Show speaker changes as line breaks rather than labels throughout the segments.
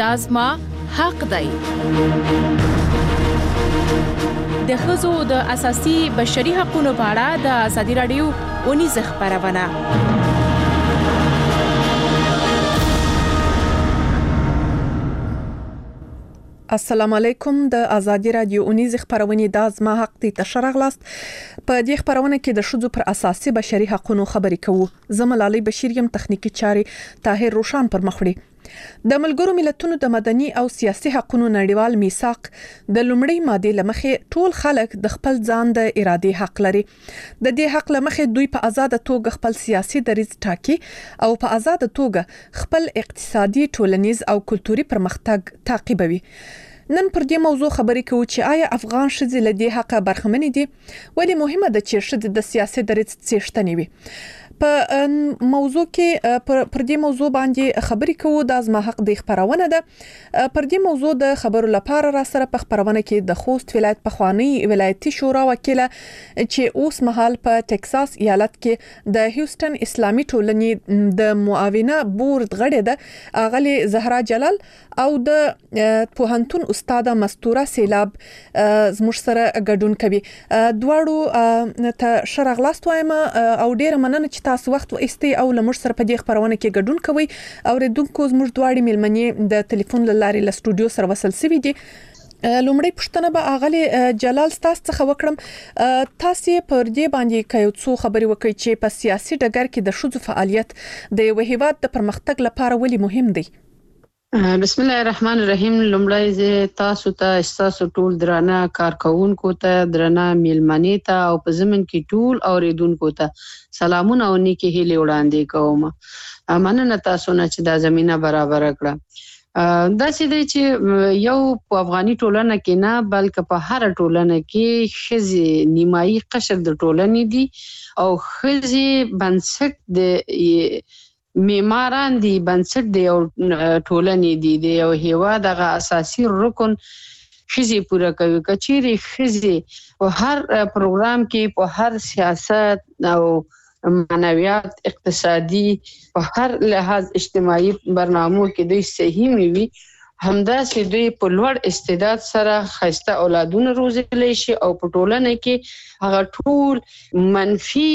دا زما حق دی. د ښځو د اساسي بشري حقوقو په اړه د ازادي راډیو اونیزه خبرونه.
السلام علیکم. د ازادي راډیو اونیزه خبرونه د زما حق ته تشرغلاست. په دې خبرونه کې د ښځو پر اساسي بشري حقوقو خبرې کوو. زملالي بشیر یم، تخنیکی چاري طاهر روشان پر مخړي. د ملګرو ملتونو د مدني او سیاسي حقوقو نړیوال میثاق د لومړی ماده لمخې ټول خلک د خپل ځان د ارادي حق لري. د دې حق لمخې دوی په آزاد توګه خپل سیاسي دریځ ټاکي او په آزاد توګه خپل اقتصادي، ټولنیز او کلتوري پرمختګ تعقیبوي. نن پر دې موضوع خبرې کوو چې آیا افغان ښځې له دې حقه برخمنې دي؟ ولې مهمه ده چې ښځې د سیاسي دریځ څښتنې وي؟ په موضوع کې پر دې موضوع باندې خبرې کوو. د زما حق د خبرونه ده. پر دې موضوع د خبرو لپاره را سره په خبرونه کې د خوست ولایت پخوانی ولایتي شورا وکیله چې اوس مهال په ټکساس ایالت کې د هیوستن اسلامي ټولنې د معاونة بورډ غړې ده، اغلی زهرا جلال، او د پوهنتون استاد مستوره سیلاب زموږ سره ګډون کوي. دواړو ته شرغلاست وایم او ډیر مننه چې تاسو وخت واستي او لمر سره په دې خبرونه کې ګډون کوي. اوریدونکو زموږ دواړي ملمنې د ټلیفون لارې له سټوډیو سره وصل سوي دي. لومړی پښتنه به اغلی جلال تاسو څخه وکړم. تاسو پر دې باندې کوي څو خبري وکړي چې په سیاسي ډګر کې د ښځو فعالیت د یو هیواد د پرمختګ لپاره ولې مهم دی؟
بسم الله الرحمن الرحیم. لومړی زه تاسو ته تاسو ټول درانه کارکونکو ته، درانه میلمنې ته او په زمن کې ټول اوریدونکو ته سلامونه او نیکی هیلې وړاندې کوم. مننه تاسو نه چې دا زمينه برابر کړه. دا چې دی چې یو په افغاني ټولنه کې نه بلکې په هر ټولنه کې ښځې نیمایي قشر د ټولنې دي او ښځې بنسټ د معماران دي، بنسټ د یو ټولنې دي، د یو هیواد هغه اساسي رکن ښځې پوره کوي. کچېرې ښځې په هر پروګرام کې، په هر سیاست او معنویات، اقتصادي، په هر لحاظ اجتماعي برنامو کې دوی صحیح وي، همداسې دوی په لوړ استعداد سره ښایسته اولادونه روزلی شي او په ټولنه کې هغه ټول منفي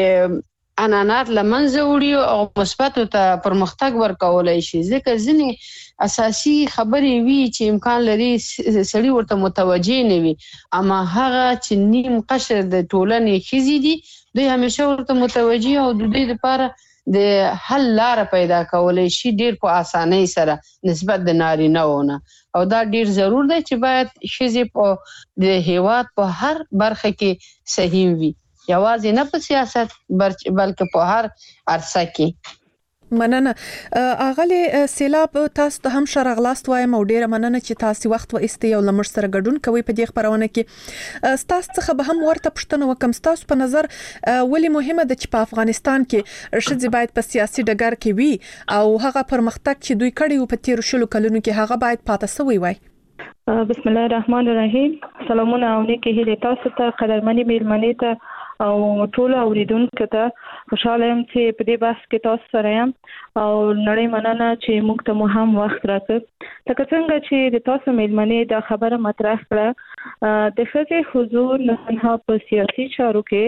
انانات لمنځه وړي او مثبت ته پرمختګ ورکولای شي. ځکه ځینې اساسي خبرې وی چې امکان لري سړي ورته متوجه نه وي، اما هغه چې نیم قشر د ټولنې ښځې دي دوی همیشه ورته متوجه او د دوی لپاره د حل لار پیدا کولای شي ډیر په اسانۍ سره نسبت د نارینه‌ونه. او دا ډیر ضرور دی چې باید ښځې په د هیواد په هر برخه کې صحیح وي، یوازې نه په سیاست بلکې په هر عرصه کې.
مننه. اغلی سیلاب تاسو ته هم شرغلاست وایم او ډیره مننه چې تاسو وخت و ایستي او لمر سره ګډون کوي په دې خبرونه کې. تاسو څخه به هم ورته پښتنه وکم، تاسو په نظر ولې مهمه ده چې په افغانستان کې ښځې باید په سیاسي ډګر کې وي او هغه پرمختګ چې دوی کړی په تیر شلو کلونو کې هغه باید پاتې سوی وای؟
بسم الله الرحمن الرحیم. سلامونه او نیکی هیلې تاسو ته، قدرمنې میلمنې ته او ټول اوریدونکو ته. خوشاله یم چې په دې بحث کې تاسو سره یم او نړۍ مننه چې موږ ته مو هم وخت راکړ. لکه څنګه چې د تاسو میلمنې دا خبره مطرح کړه، د ښځې حضور نه تنها په سیاسي چارو کې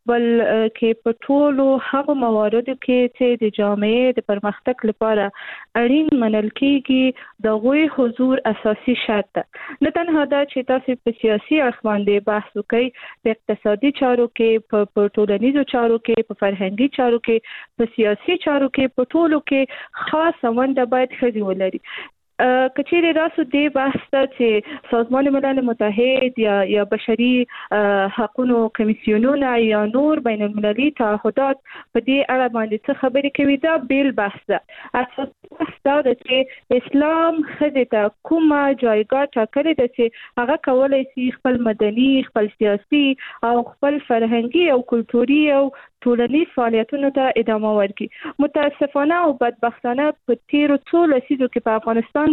بلکې په ټولو هغو مواردو کې چې د جامعې د پرمختګ لپاره اړین منل کېږي د هغوی حضور اساسي شرط ده. نه تنها دا چې تاسو په سیاسي اړخ باندې بحث وکړئ، په اقتصادي چارو کې، په ټولنیزو چارو کې، په فرهنګي چارو کې، په سیاسي چارو کې، په ټولو کې خاصه ونډه باید ښځې ولري. کچېرې راسو دې بحث ته چې سازمان ملل متحد یا بشري حقوقو کمیسیونونه یا نور بین المللي تعهدات په دې اړه باندې څه خبرې کوي، دا بیل بحث ده. اساسي بحث دا ده چې اسلام ښځې ته کومه جایګاه ټاکلې ده چې هغه کولی شي خپل مدني، خپل سیاسي او خپل فرهنګي او کلتوري او ټولنیز فعالیتونو ته ادامه ورکړي. متاسفانه او بدبختانه په تیرو څو لسیزو کې په افغانستان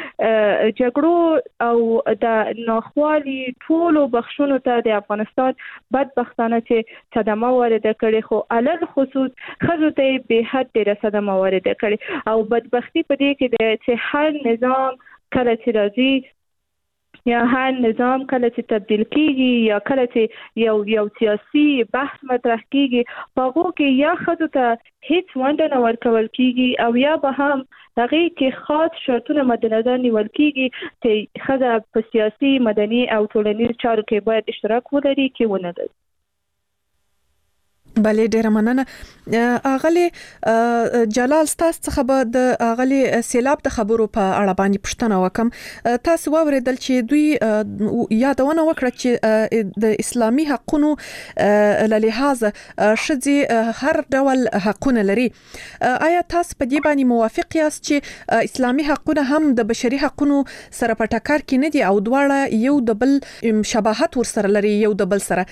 کې جګړو او د ناخوالي ټولو بخښونو ته د افغانستان بدبختانه چې صدمه وارده کړې، خو علل خصوص ښځو ته به حد ډېره صدمه وارده کړې او بدبختي اساسي په دې کې د چې هر نظام کله چې راځي یا هر نظام کله چې تبدیل کیږي یا کله چې یو سیاسي بحث مطرح کیږي په هغه کې یا خدای ته هیڅ ونډه نه ورکول کیږي او یا به هم هغه کې خاص شرطونه مد نظر نیول کیږي چې خدای په سیاسي مدني او ټولنیز چارو کې باید اشتراک ولري کې ونه لري.
بله ډیره مننه اغلی جلال تاسو څخه به د اغلی سیلاب د خبرو په اړه باندې پوښتنه وکم. تاسو واوریدل چې دوی یادونه وکړه چې د اسلامي حقوقو له لحاظه شذې هر ډول حقونه لري. آیا تاسو په دې باندې موافق یاست چې اسلامي حقوقونه هم د بشري حقوقو سره په ټکر کې نه دي او دواړه یو د بل شباهت ورسره لري یو د بل سره؟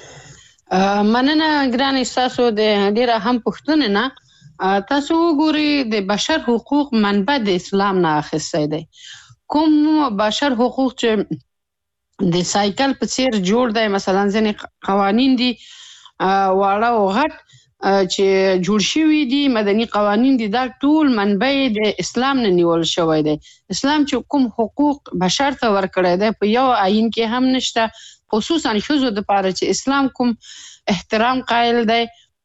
مننه ګران تاسو د ډیره هم پوښتنه نه تاسو وګورئ د بشر حقوق منبع د اسلام نه اخیستی دی. کوم بشر حقوق چې د سایکل په څیر جوړ دی مثلا ځینې قوانین دي واړه او غټ چې جوړ شوي دي مدني قوانین دي دا ټول منبع د اسلام نه نیول شوی دی. اسلام چې کوم حقوق بشر ته ورکړی دی په یو آیین کې هم نشته خصوصا ښځو دپاره چې اسلام کوم احترام قائل دی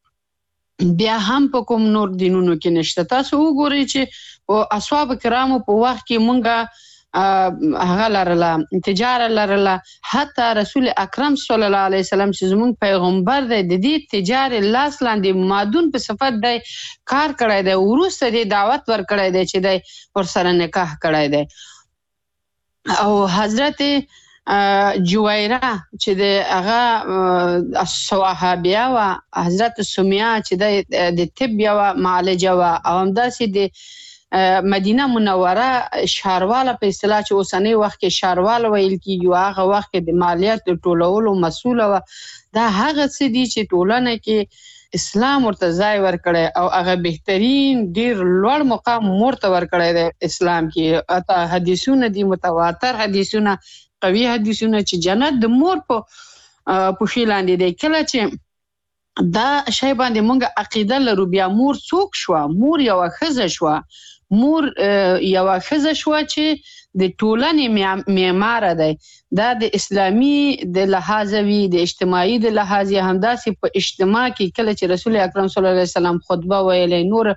بیا هم په کوم نور دینونو کې نشته. تاسو وګورئ چې اصحاب کرامو په وخت کې مونږه هغه لرله تجاره لرله حتی رسول اکرم صلی الله علیه وسلم چې زمونږ پیغمبر دی د دې تجارې لاس لاندې مادون په صفت دی کار کړی دی وروسته دی دعوت ورکړی دی چې دی ورسره نکاح کړی دی. او حضرت جویره چې د هغه صحابیه و حضرت سمیه چې د طب یوه معالجه و او همداسې د مدینه منوره ښارواله په اصطلاح چې اوسنی وخت کې ښارواله ویل کېږي او هغه وخت کې د مالیات د ټولولو مسؤله وه. دا هغه څه دي چې ټولنه کې اسلام ورته ځای ورکړی او هغه بهترین ډیر لوړ مقام ورته ورکړی دی اسلام کې. حدیثونه دي متواتر حدیثونه قوي حدیثونه چې جنت د مور په پښې لاندې دی. کله چې دا شی باندې مونږ عقیده لرو بیا مور څوک شوه؟ مور یوه ښځه شوه. مور یوه ښځه شوه چې د ټولنې معماره دی. دا د اسلامي د لحاظه وي د اجتماعي د لحاظه همداسې په اجتماع کې کله چې رسول اکرم صلی الله علیه وسلم خطبه ویلی نور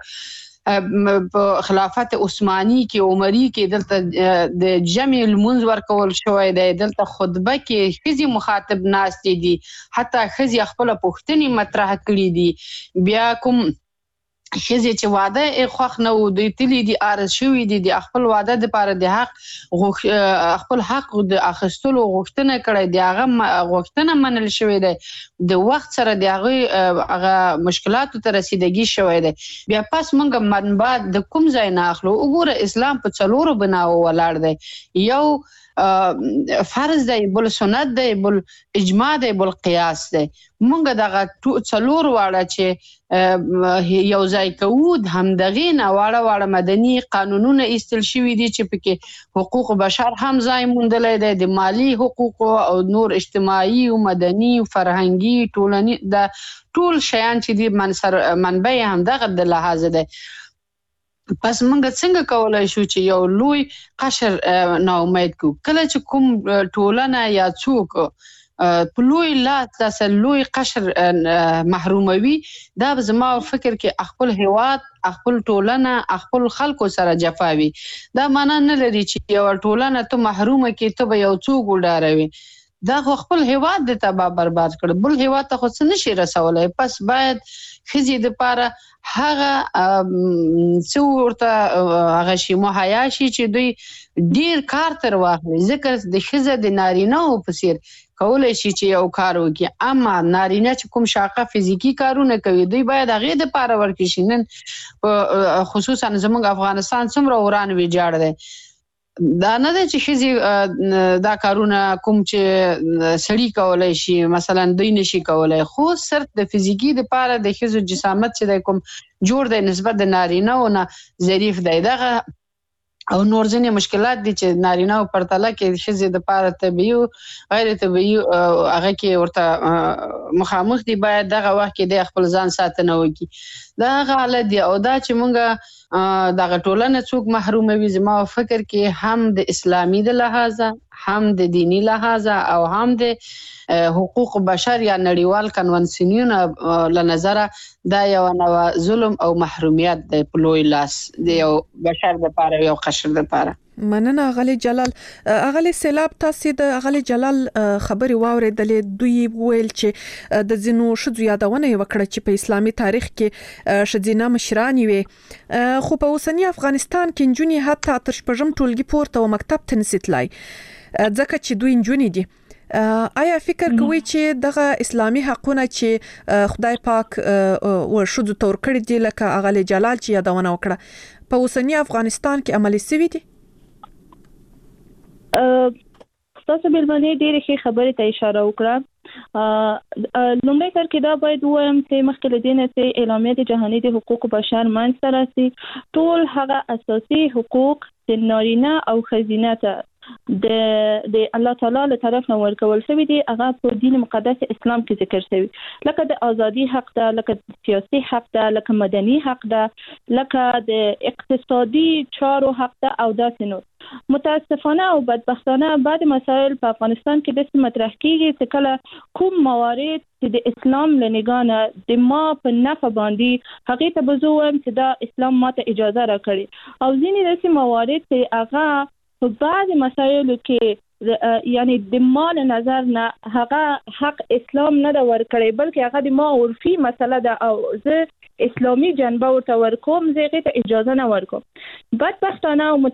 په خلافت عثماني کې عمري کې دلته د جمع المنځ ورکول شوی دی دلته خطبه کې ښځې مخاطب ناستې دي حتی ښځې خپله پوښتنې مطرح کړي دي. بیا کوم ښځې چې واده یې خوښ نه و دوی تلي دي عارض شوي دي د خپل واده دپاره د حق خپل حق د اخیستلو غوښتنه کړی د هغه غوښتنه منل شوې دی د وخت سره د هغوی هغه مشکلاتو ته رسیدګي شوی دی. بیا پس موږ منبع د کوم ځای نه اخلو؟ وګوره اسلام په څلورو بناو ولاړ دی. یو فرض دی بل سنت دی بل اجماع دی بل قیاس دی. موږ دغه څلور واړه چې یو ځای کوو د همدغې نه واړه مدني قانونونه ایستل شوي دي چې پکې حقوق بشر هم ځای موندلی دی د مالی حقوقو او نور اجتماعي او مدني او فرهنګي ټولني د ټول شیان چې دي منبع همدغه د لحاظه دی. پس موږ څنګه کولی شو چې یو لوی قشر ناامید کړو؟ کله چې کوم ټولنه یا څوک په لوی لاس داسې لوی قشر محروموي دا به زما فکر کې خپل هیواد خپل ټولنه خپل خلکو سره جفا وي. دا معنا نه لري چې یوه ټولنه ته محرومه کې ته به یو څوک وډاروي. دا خو خپل هیواد د تباه برباد کړ بل هیواد ته خو څه نشي رسولی. پس باید ښځې دپاره هغه څه ورته هغه شي مهیا شي چې دوی ډیر کار تر واخلي ځکه د ښځه د نارینهو په څیر کولی شي چې یو کار وکړي اما نارینه چې کوم شاقه فزیکي کارونه کوي دوی باید هغې دپاره ورکړي شي. نن خصوصا زموږ افغانستان څومره وران ویجاړ دی. دا نه دی چې ښځې دا کارونه کوم چې سړي کولی شي مثلا دوی نشي کولی خو صرف د فزیکي دپاره د ښځو جسامت چې دی کوم جوړ دی نسبت د نارینهو نه ظریف دی. دغه او نور ځینې مشکلات دي چې نارینه او پرتله کې ښځې د پاره طبيعي غیر طبيعي هغه کې ورته مخامخ دي، باید دغه وخت کې د خپل ځان ساتنه وکړي. دا حالت دی او دا چې مونږه دغه ټولنه څوک محروموي، زما فکر کې هم د اسلامي د لحاظه، هم د دینی لحاظه او هم د حقوق بشر یا نړیوال کنونسیونونو له نظره دا یو نوع ظلم او محرومیت دی په لوی لاس د یو بشر لپاره، یو قشر لپاره.
مننه اغلی جلال. اغلی سیلاب تاسو د اغلی جلال خبري واوریدلې، دوی ویل چې د زینو شذو یادونه وکړه چې په اسلامي تاریخ کې شذینه مشران وي، خو په اوسنی افغانستان کې نجونې حتی تر شپږم ټولګي پورته او مکتب ته نشي تلای ځکه چې دوی نجونې دي. آیا فکر کوي چې دغه اسلامي حقونه چې خدای پاک او شذو تور کړی دي لکه اغلی جلال چې یادونه وکړه په اوسنی افغانستان کې عملي شوي دي؟
تاسو بلمنې ډېرې ښې خبرې ته اشاره وکړه. لومړی کار کې دا باید ووایم چې مخکې له دې نه چې اعلامیه د جهاني د حقوقو بشر منځته راسي، ټول هغه اساسي حقوق د نارینه او ښځینه ته د الله تعالی له طرف نه ورکول شوی دی، هغه په دین مقدس اسلام کې ذکر شوی، لکه د ازادي حق ده، لکه د سیاسي حق ده، لکه مدني حق ده، لکه د اقتصادي چارو حق ده او داسې نور. متاسفانه او بدبختانه بعض مسائل په افغانستان کې د مطرح کیږي چې کله کوم موارد چې د اسلام له نگاه د ما په نفع باندې هغه ته بزوم چې دا اسلام ماته اجازه راکړي، او ځینې داسې موارد چې هغه په بعض مسایلو کې یعنی د مال نظر نه هغه حق اسلام نه دا ورکړي، بلکې هغه د ما عرفي مسله ده او زه اسلامي جنبه ورته ورکوم، زه هغه ته اجازه نه ورکوم. بدبختانه او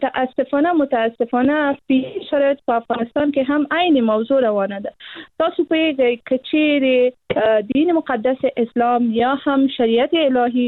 متاسفانه په شرایط په افغانستان کې هم عین موضوع روانه ده. تاسو په کچېره دین مقدس اسلام یا هم شریعت الهي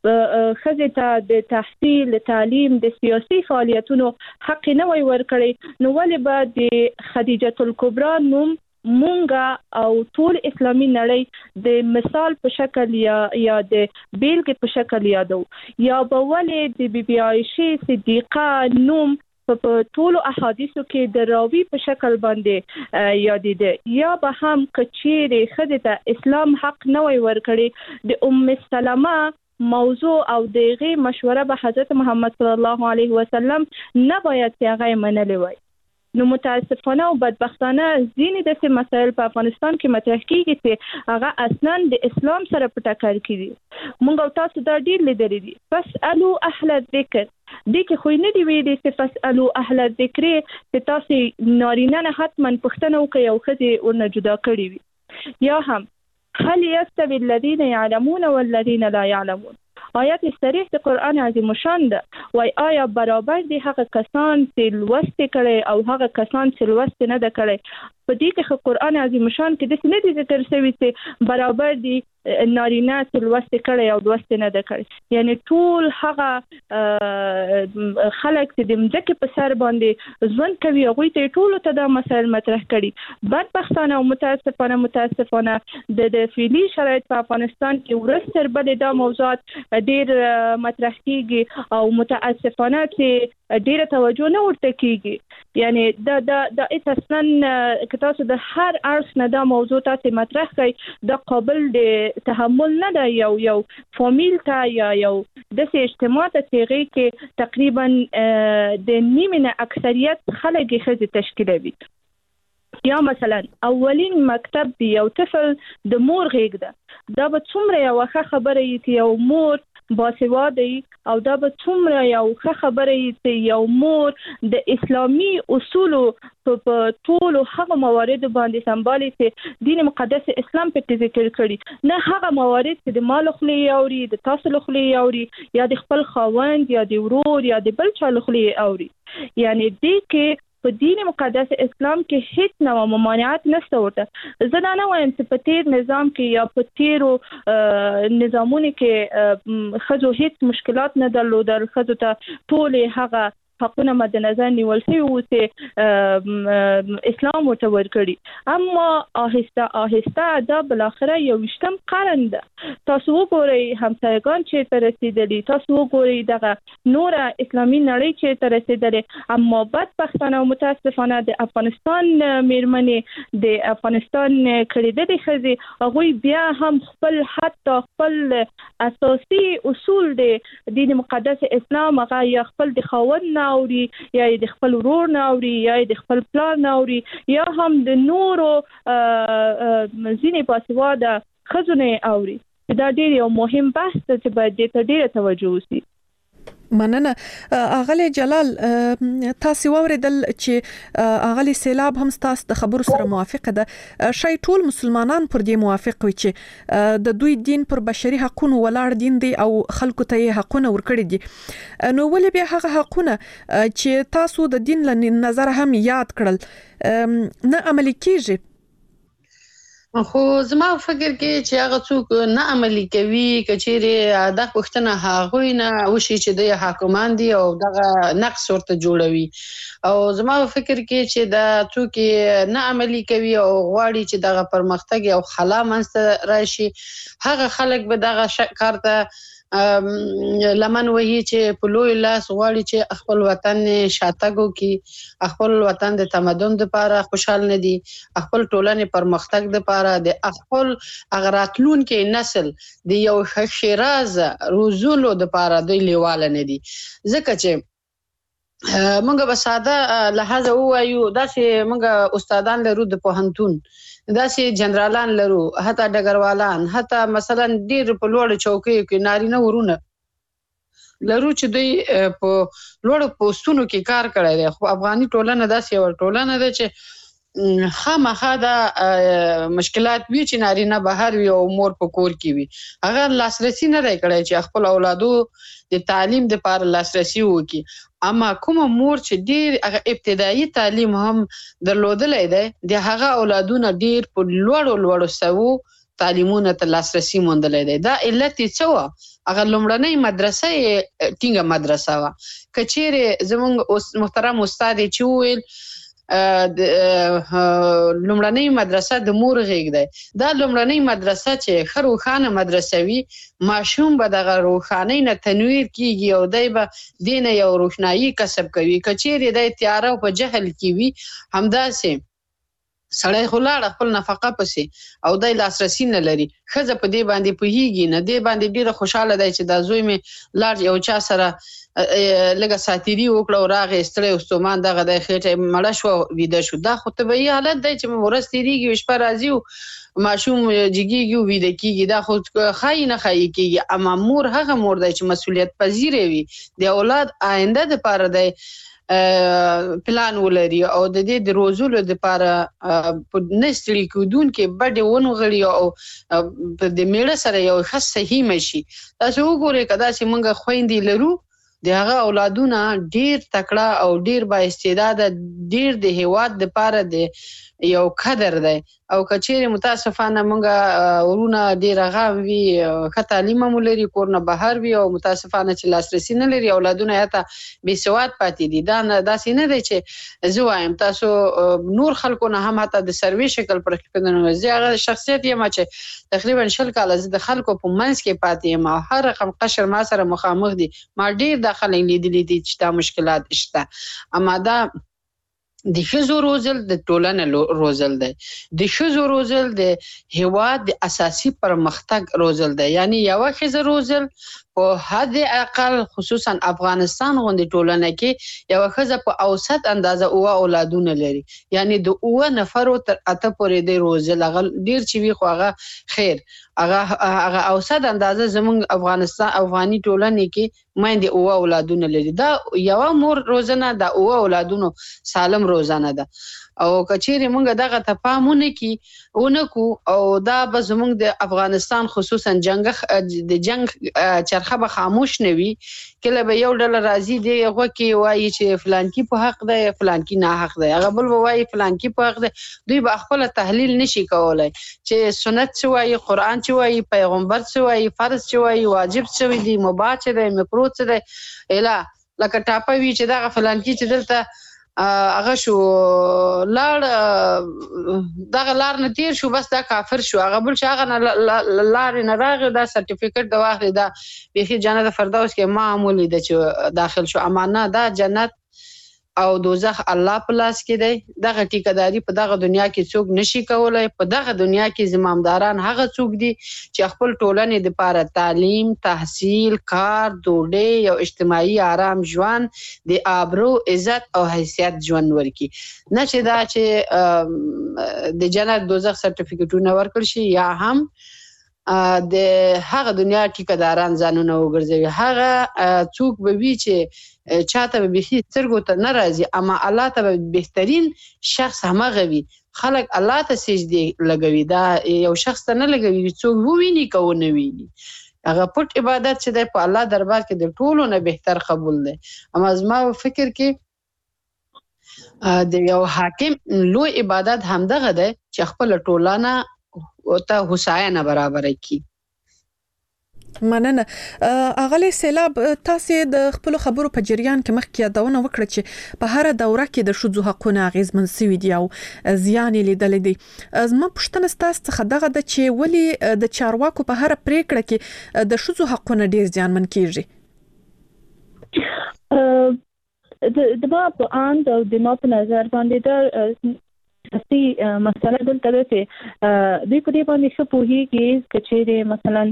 خزه ته د تحصیل، تعلیم، د سیاسي فعالیتونو حق نه وي ورکړي، نو ولې به د خدیجه الکبرى نوم مونږه او ټول اسلامي نړۍ د مثال په شکل یا د بیلګې په شکل یادو، یا به ولې د بی بی عائشة صدیقه نوم په ټولو احادیثو کې د راوی په شکل باندې یادېده، یا به هم کچېره خدای ته اسلام حق نه وي ورکړي، د ام سلمہ موضوع او دغه مشوره به حضرت محمد صلی الله علیه وسلم نه باید چې هغه منلې وای. نو متاسفانه او بدبختانه ځینې داسې مسایل په افغانستان کې مطرح کیږي چې هغه اصلا د اسلام سره په ټکر کې دي. موږ او تاسو دا ډیر لیدلي دي. فاسألوا اهل الذکر، دې کې خو نه دی ویلي چې فاسألوا اهل الذکر چې تاسو نارینه نه حتما پوښتنه وکړئ او ښځې ورنه جدا کړي وي، یا هم هل يستوي الذين يعلمون والذين لا يعلمون. آیات صریح د قرآن عظیم شان ده، وای آیا برابر دي هغه کسان چې لوست کړي او هغه کسان چې لوست نه ده کړي؟ په دې کې قرآن عظیم شان کې د څه نه ذکر شوی چې برابر دي نارینه چې لوست کړي او لوست نه ده کړي، یعنی ټول هغه خلک چې د مځکې په سر باندې ژوند کوي هغوی ته ټولو ته دا مسایل مطرح کړي. بدبختانه او متاسفانه د فعلي شرایط په افغانستان کې ورځ تر بلې دا موضوعات ډیر مطرح کیږي او متاسفانه چې ډیره توجه نه ورته کیږي، یعنی د اساساً که تاسو د هر اړخ نه دا موضوع تاسو مطرح کړئ دا قابل د تحمل نه ده. یو فامیل ته یا یو د اجتماع ته چې کې تقریبا د نیمه نه اکثریت خلک خزي تشکیلوي، یا مثلا اولین مکتب دی یو طفل د مور غېږ ده، دا به څومره یو ښه خبره وي چې یو مور باسواده او دا به څومره یو ښه خبره وي چې یو مور د اسلامي اصولو په ټولو هغه موارد باندې سمبالي چې دین مقدس اسلام په ذکر کړي، نه هغه موارد چې د مال خلی اوري، د تاسو خلی اوري، یا د خپل خاوند یا د ورور یا د بل چا خلی اوري. یعنی دې کې په دین مقدس اسلام کې هیڅ نوع ممانعت نشته ورته. زه دا نه وایم چې په تیر نظام کې یا په تیرو نظامونو کې ښځو هیڅ مشکلات نه درلودل، ښځو ته ټول هغه حقونه مد نظر نیول شوی و چې اسلام ورته ورکړي. اما آهسته دا بالاخره 21م قرن ده. تاسو وګورئ همسایگان چې ته رسیدلی، تاسو وګورئ دغه نور اسلامي نړۍ چې ته رسیدلی. اما بدبختانه او متاسفانه د افغانستان میرمنې د افغانستان کړیدلې ښځې هغوی بیا هم خپل حتی خپل اساسي اصول د دین مقدس اسلام هغه یا خپل د خاوند نه اوري، یا د خپل ورور نه اوري، یا د خپل پلار نه اوري، یا هم د نورو ځینې باسواده ښځو نه اوري. دا ډېر یو مهم بحث دی چې باید دې ته ډېره توجه وشي.
مننه. اغلی جلال، تاسو اوریدل چې اغلی سیلاب هم تاسو د خبرو سره موافقه ده. شای ټول مسلمانان پر دې موافق وي چې د دوی دین پر بشري حقوقو ولاړ دین دی او خلکو ته یې حقونه ورکړي دي. نو ولې بیا هغه حقونه چې تاسو د دین له نظر هم یاد کړل نه عملي کیږي؟
خو زما فکر کې چې هغه څوک نه عملي کوي کچېره د پښتنه هغه نه وشي چې د حکومت دی او دغه نقص ورته جوړوي. او زما فکر کې چې د څوک نه عملي کوي او غواړي چې دغه پرمختګ او خلا منځ راشي، هغه خلک به دغه کار ته لمن وهي چې په لوی لاس غواړي چې خپل وطن شاتګو کې خپل وطن د تمدن لپاره خوشحال نه دي، خپل ټولنې پرمختګ لپاره د خپل اغراتلون کې نسل د یو شیراز روزولو لپاره د لیواله نه دي. ځکه چې موږ به ساده لحاظ وایو داسې موږ استادان لرو د پوهنتون، داسې جنرالان لرو، حتی ډګروالان، حتی مثلا ډیر په لوړ چوکیو کې نارینه ورونه لرو چې دوی په لوړ پوسټونو کې کار کړی دی. خو افغاني ټولنه داسې یو ټولنه ده چې خامخا د مشکلات وی چې نارینه بهر وي او مور په کور کې وي، هغه لاسرسي نه دی کړی چې خپل اولادو د تعلیم لپاره لاسرسي وکړي. اما کوم مور چې ډیر هغه ابتدایي تعلیم هم درلودلای دی، د هغه اولادونه ډیر په لوړو سوو تعلیمونه ته لاسرسي موندلای دی. دا علت څه و؟ هغه لومړنۍ مدرسه ټینګه مدرسه و. کچېره زموږ محترم استاد چې ویل لومړنۍ مدرسه د مور غېږ دی. دا لومړنۍ مدرسه چې ښه روښانه مدرسه وي، ماشوم به دغه روښانۍ نه تنویر کیږي او دی به دې نه یو روښنایي کسب کوي. که چیرې دی تیاره او په جهل کې وي، همداسې سړی خو لاړ خپل نفقه پسې او دی لاسرسي نه لري، ښځه په دې باندې پوهیږي نه، دې باندې ډېره خوشحاله دی چې دا زوی مې لاړ یو چا سره لږه ساتیري وکړه او راغی ستړی او ستومان دغه دی خېټه مړه شوه ویده شو. دا خو طبیعي حالت دی چې ورځ تېرېږي او شپه راځي او ماشوم جګېږي او ویده کېږي. دا خو ښایي نه ښایي کېږي. اما مور هغه مور دی چې مسؤلیت پذیره وي، د اولاد آینده دپاره دی پلان ولري او د دې د روزولو لپاره په نستړي کېدونکې بډې ونغړي او د میړه سره یو ښه صحیح مشي. تاسو وګورئ که داسې موږ خویندې لرو، د هغه اولادونه ډیر تکړه او ډیر با استعداده، ډیر د هیواد لپاره د یو قدر دی. او کچېرې متاسفانه موږ ورونه ډیر هغه وي ښه تعلیم هم لري، کور نه بهر وي او متاسفانه چې لاسرسي نه لري، اولادونه یې ته بې سواد پاتې دي. دا داسې نه دی چې زه وایم تاسو نور خلکو نه هم حتی د سروې شکل پر زه هغه شخصیت یم چې تقریبا 20 کاله زه د خلکو په منځ کې پاتې یم او هر رقم قشر ما سره مخامخ دي. ما ډیر دا خلک لیدلي دي چې دا مشکلات شته. اما دا د ښځو روزل د ټولنې روزل دی، د ښځو روزل د هیواد د اساسي پرمختګ روزل دی. یعنی یوه ښځه روزل په حد اقل خصوصا افغانستان غوندې ټولنه کې یوه ښځه په اوسط اندازه 9 اولادونه لري، یعنی د 9 نفرو تر 8 پورې دی روزل. هغه ډیر چې وي خو هغه خیر، هغه اوسط اندازه زموږ افغاني ټولنې کې میندې 9 اولادونه لري. دا یوه مور روزنه د 9 اولادونو سالم روزنه ده. او کچېرې موږ دغه ته پام ونکو او دا به زموږ د افغانستان خصوصا د جنگ چرخه به خاموش نه وي. کله به یو ډله راځي دی غوږ کې وایي چې فلانکي په حق دی، فلانکي نه حق دی، هغه بل به وایي فلانکي په حق دی. دوی به خپله تحلیل نشي کولی چې سنت څه وایي، قرآن څه وایي، پیغمبر څه وایي، فرض څه وایي، واجب څه دی، مباح څه دی، مکروه څه دی. اله لکه ټاپه وی چې دا فلان کې چې دلته هغه شو لار دغه لار نه تیر شو بس دا کافر شو هغه بل چې هغه لار نه راغی دا سرټیفیکټ د واخلې دا بيخي جنت فردوس کې معمولی د چې داخل شو امانه دا جنت او دوزخ الله په لاس کې دی دغه ټیکداري په دغه دنیا کې څوک نشي کولای په دغه دنیا کې زمامداران هغه څوک دي چې خپل ټولنې د لپاره تعلیم تحصیل کار ډوډۍ او اجتماعي آرام ژوند د آبرو عزت او حیثیت ژوند ورکي نه چې دا چې د جنت دوزخ سرټیفیکټونه ورکړي شي یا هم د هغه دنیا ټیکداران ځانونه وګرځوي هغه څوک به وي چې چاته به بيخي سترګو ته ناراضي اما الله ته بهترین شخص همغه وي خلک الله ته سجدي لګوي دا یو شخص ته نه لګوي څوک وویني کو نه ویني هغه پټ عبادت چې د په الله دربار کې د ټولو نه بهتر قبول دی اما زما فکر کې د یو حاکم لوی عبادت همدغه ده چې خپل ټولانه او ته حسینه برابر کی
مننه اغلی سیلاب تاسو د خپل خبرو په جریان کې مخکې یادونه وکړه چې په هر دوره کې د شذو حقونه اغیزمن سوي دي او زیان لیدل دي زما پښتنه تاسو څخه دغه د چې ولی د چارواکو په هر پریکړه کې د شذو حقونه ډیر زیانمن کیږي
د ما په اند او د ما په نظر باندې دا مثلا دلته د دې په دې باندې څه پوهیږي چې مثلا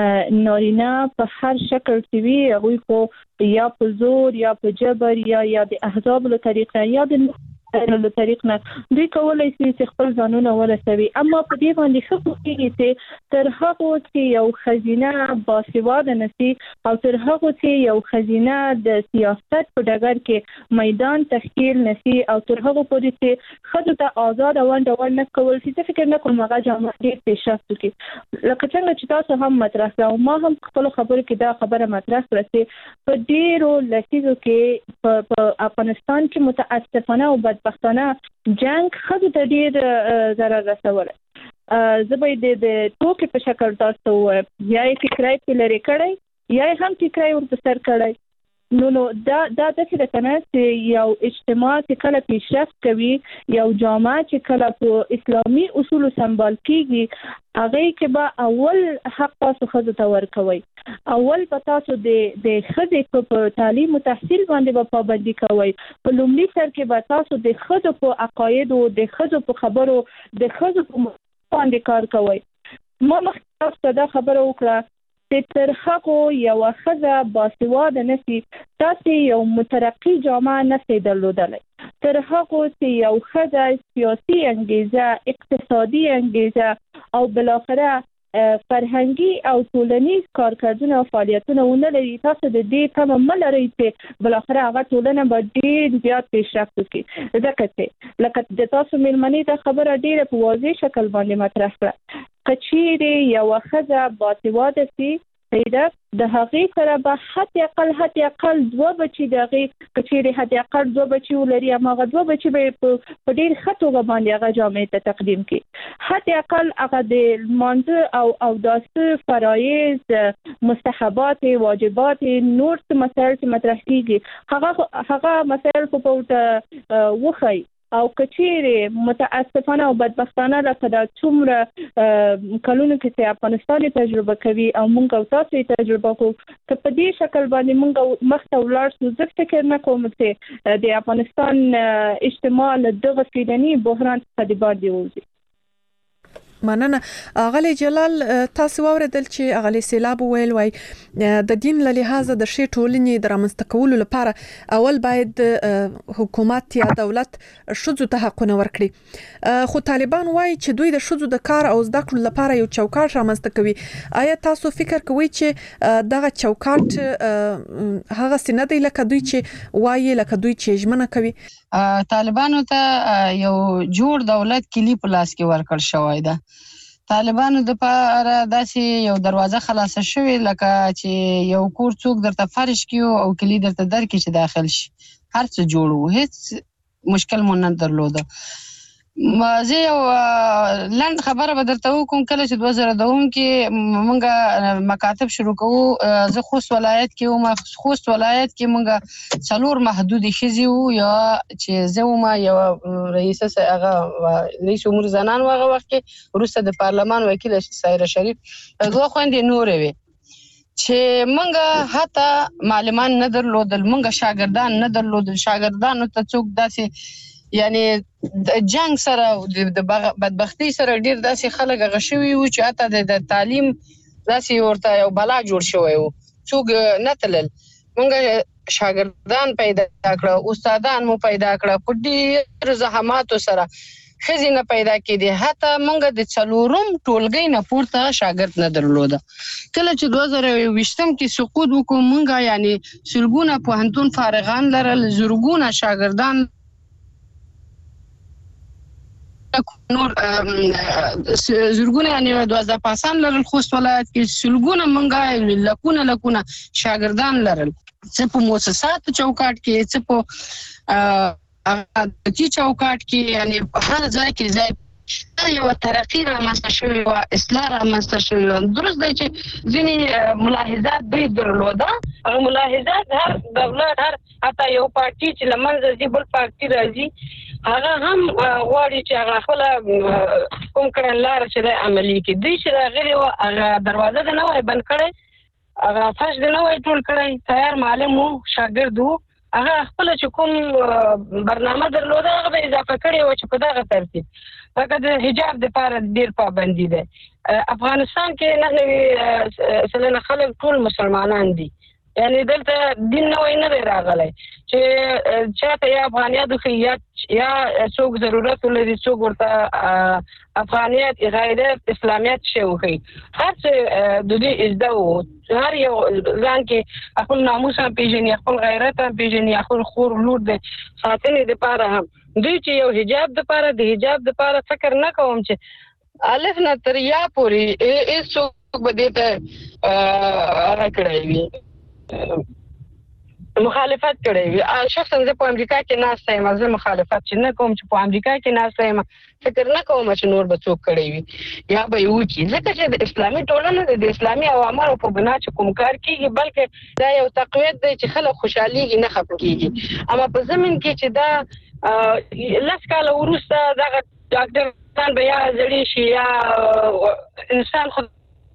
نارینه په هر شکل کې وي هغه کو یا په زور یا په جبر یا د احزاب له طریقه یا د له طریق نه دوی کولای شي چې خپل ځانونه ورسوي اما په دې باندې څه پوهیږي چې تر هغه چې یو خزینه باسواده نشي او تر هغه چې یو خزینه د سیاست په ډګر کې میدان تشکیل نشي او تر هغه پورې چې خځو ته آزاد او ډول نه کول شي فکر نه کوم هغه جامع دي پیشرفت کوي لکه څنګه چې تاسو هم مطرح کړو ما هم خپل خبرو کې دا خبره مطرح کړه چې په ډیرو لسیزو کې په افغانستان کې متاسفانه او بدبختانه جنگ خځو ته ډیر ضرر رسول زبې د ټوکې په شکل تاسو یا فکرای په لری کړی یا هم فکرای ورته سر کړی نو دا د څه د کنه چې یو اجتماع چې کله پیشرفت کوي یو جامعه چې کله په اسلامي اصول سمبال کیږي هغه کې به اول حق تاسو خځو ته ورکوي اول په تاسو د خځې په تعلیم او تحصیل باندې په پابندي کوي په لومړي سر کې به تاسو د خځو په عقاید او د خځو په خبرو د خځو په باندې کار کوي ما مخکې دا خبره وکړه چې تر هغه یو خځه باسواده نشي تاسو یو مترقی جامعه نشئ درلودلی تر هغه چې یو خځه سیاسي انګیزه اقتصادي انګیزه او بالاخره فرهنګي او ټولنیز کارکردونه او فعالیتونه ونلري تاسو د دې تمه ملري چې بالاخره هغه ټولنه به ډیر زیات پیشرفت وکړي ځکه چې لکه د تاسو ملمنې ته خبره ډیره په واضح شکل باندې مطرح کړه کچېره یو خځه باسواده سي پیدا د هغې سره به حتی اقل دوه بچي دغه کچېره حتی اقل دوه بچي ولري اما هغه دوه بچي به په ډیر خطو باندې هغه جامعه ته تقدیم کړي حتی اقل هغه د مانزه او داسې فرایض مستحبات واجبات نور څه مسائل چې مطرح کیږي هغه مسائل په پورته وخی او کچېره متاسفانه او بدبختانه لکه دا څومره کلونو کې چې افغانستان تجربه کوي او موږ او تاسو تجربه کوو ته په دې شکل باندې موږ مخته ولاړ شو زه فکر نه کوم چې د افغانستان اجتماع له دغه فیدني بحران څخه د باندې وځي
مننه اغلی جلال تاسو اوریدل چې اغلی سیلاب ویل وای د دین له لحاظه د شی ټولنې د رامنځته کولو لپاره اول باید حکومت یا دولت شذو ته حقونه ورکړي خو طالبان وای چې دوی د شذو د کار او زده کړو لپاره یو چوکاټ رامنځته کوي آیا تاسو فکر کوئ چې دغه چوکاټ هغه سینه دی لکه دوی چې وایي لکه دوی چې ژمنه کوي
طالبانو ته یو جوړ دولت کلی په لاس کې ورکړ شوی ده طالبانو د لپاره داسې یو دروازه خلاصه شوې لکه چې یو کور څوک درته فرش کیو او کلی درته درکې چې داخل شي هر څه جوړو هیڅ مشکل مون نه درلوده زه یو لاند خبره به درته وکم. کله چې 2002 کې مونږه مکاتب شروع کوو، زه خوست ولایت کې وم. خوست ولایت کې مونږه 4 محدود ښځې وو. یا چې زه وم یو رئیسه هغه رئیس امور زنان و هغه وخت کې، وروسته د پارلمان وکیل سایره شریف، 2 خويندې نورې وې چې مونږه حتی معلمان نه درلودل، مونږه شاګردان نه درلودل. شاګردانو ته څوک داسې یعنی د جنگ سره د بدبختی سره ډیر داسې خلک غشوي وو چې حتی د تعلیم داسې ورته یو بلا جوړ شوی وو، څوک نه تلل. مونږ شاګردان پیدا کړه، استادان مو پیدا کړه، په ډیر زحماتو سره ښځې نه پیدا کېدې. حتی مونږ د 4 ټولګۍ نه پورته شاګرد نه درلوده. کله چې 2020 کې سقوط وکړو، مونږ یعنی سلګونه پوهنتون فارغان لرل، زرګونه شاګردان نور زرګونه یعنی 12 پاسان لرل. خوست ولایت کې سلګونه مونږه لکونه شاګردان لرل، څه په مؤسساتو چوکاټ کې، څه په عادتي چوکاټ کې، یعنی په هر ځای کې یو ترقی رامنځته شوی و، اصلاح رامنځته شوی و. درست دی چې ځینې ملاحظات دوی درلوده. هغه ملاحظات هر دولت، هر حتی یو پارټي چې له منځه ځي بل پارټي راځي، هغه هم غواړي چې هغه خپله کوم کړنلاره چې دی عملي کړي. دوی چې راغلي وو هغه دروازه د نه وای بند کړی، هغه فرش د نه وای ټول کړی، تیار معلم وو، شاګرد وو. هغه خپله چې کوم برنامه درلوده هغه به اضافه کړی وو چې په دغه ترتیب. لکه د حجاب دپاره ډېر پابندي دی. افغانستان کې 99% خلک ټول مسلمانان دي، یعنی دلته دین نوی نه دی راغلی چې چاته یا افغانیت وښیي یا څوک ضرورت ولري څوک ورته افغانیت غیرت اسلامیت شی وښیي. هر څه د دوی زده وو. هر یو ځان کې خپل ناموس هم پېژني، خپل غیرت هم پېژني، خپل خور لور د ساتنې دپاره هم. دوی چې یو حجاب دپاره د حجاب دپاره فکر نه کوم چې الف نه تر یا پورې هېڅوک به دې ته هغه کړی وي، مخالفت کړی وي. شخصا زه په امریکا کې ناسته یم، زه مخالفت چې نه کوم چې په امریکا کې ناسته یم، فکر نه کوم چې نور به څوک کړی وي یا به یې وکړي. ځکه چې د اسلامي ټولنه د اسلامي اوامرو په بنا چې کوم کار کېږي، بلکې دا یو تقویت دی چې خلک خوشحالېږي نه خفه کېږي. اما په ضمن کې چې دا 10 کاله وروسته دغه ډاکټران به یا زړې شي یا انسان خود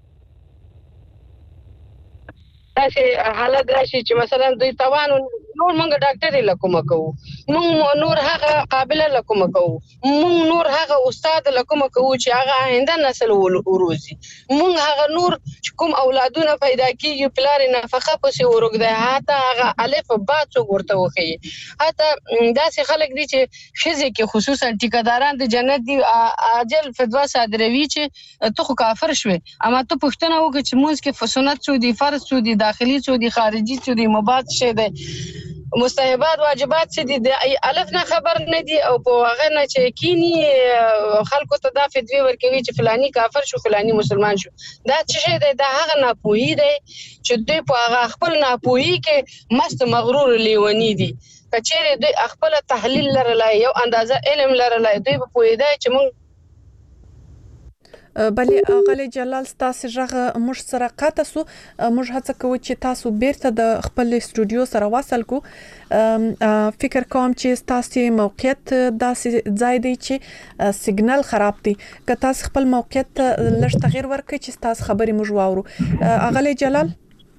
داسې حالت راشي چې مثلا دوی توان نور مونږ ډاکټري له کومه کوو، مونږ نور هغه قابله له کومه کوو، مونږ نور هغه استاد له کومه کوو چې هغه آینده نسل وروزي. مونږ هغه نور چې کوم اولادونه پیدا کېږي پلار یې نفقه پسې ورږدی، حتی هغه الف با څوک ورته وښیي. حتی داسې خلک دي چې ښځې کې خصوصا ټیکهداران د جنت دي عاجل فتوا صادروي چې ته خو کافر شوې، اما ته پوښتنه وکړه چې مونځ کې سنت څو دي، فرض څو دي، داخلي څو دي، خارجي څو دي، مباح څه دی، مستحبات واجبات څه دي، د الف نه خبر نه دي. او په هغه نه چې کینی خلکو ته دا فتوی ورکوي چې فلانی کافر شو فلانی مسلمان شو. دا څه شی دی؟ دا هغه ناپوهي دی چې دوی په هغه خپل ناپوهي کې مست مغرور لیونی دي. که چیرې دوی خپل تحلیل لرلای، یو اندازه علم لرلای، دوی به پوهېدای چې موږ
بلې اغلی جلال ستاسو ژغه موږ سره قاطع سو. موږ هڅه کوو چې تاسو بیرته د خپل استودیو سره وصل کو. فکر کوم چې ستاسو موقعیت داسې ځای دی چې سیګنال خراب دی. که تاسو خپل موقعیت لږ تغییر ورکړئ چې تاسو خبرې موږ واورو. اغلی جلال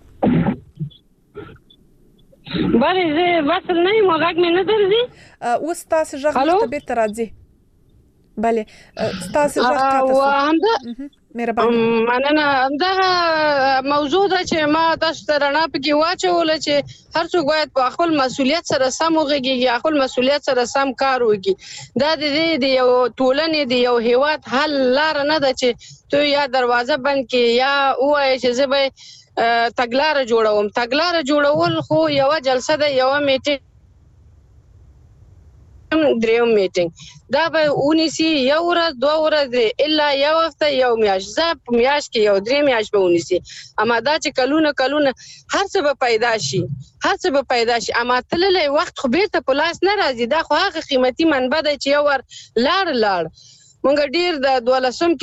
بله زه وصل نه یم، غږ مې نه درځي.
اوس تاسو ژغ ته بیرته راځي. بله ستاسو ژغ قاطع مهرباني.
مننه. همدغه موضوع ده چې ما تاسو ته رڼا پکې واچوله چې هر څوک باید په خپل مسؤلیت سره سم وغږیږي، خپل مسؤلیت سره سم کار وکړي. دا د یو ټولنې د یو هیواد حل لاره نه ده چې تو یا دروازه بند کړي یا ووایې چې زه به تګلاره جوړوم. تګلاره جوړول خو یوه جلسه ده، یوه میټینګ دریم میټینګ دا به اونیسی یو ورځ 2 ورځې الا یو هفته یو میاشت زه میاشت کې یو 3 میاشت به اونیسی اما دا چې کلونه هر څه به پیدا شي اما تللې وخت خو بیرته په لاس نه راځي دا خو هغه قیمتي منبع دی چې یو ور لاړ مونږ ډیر د 12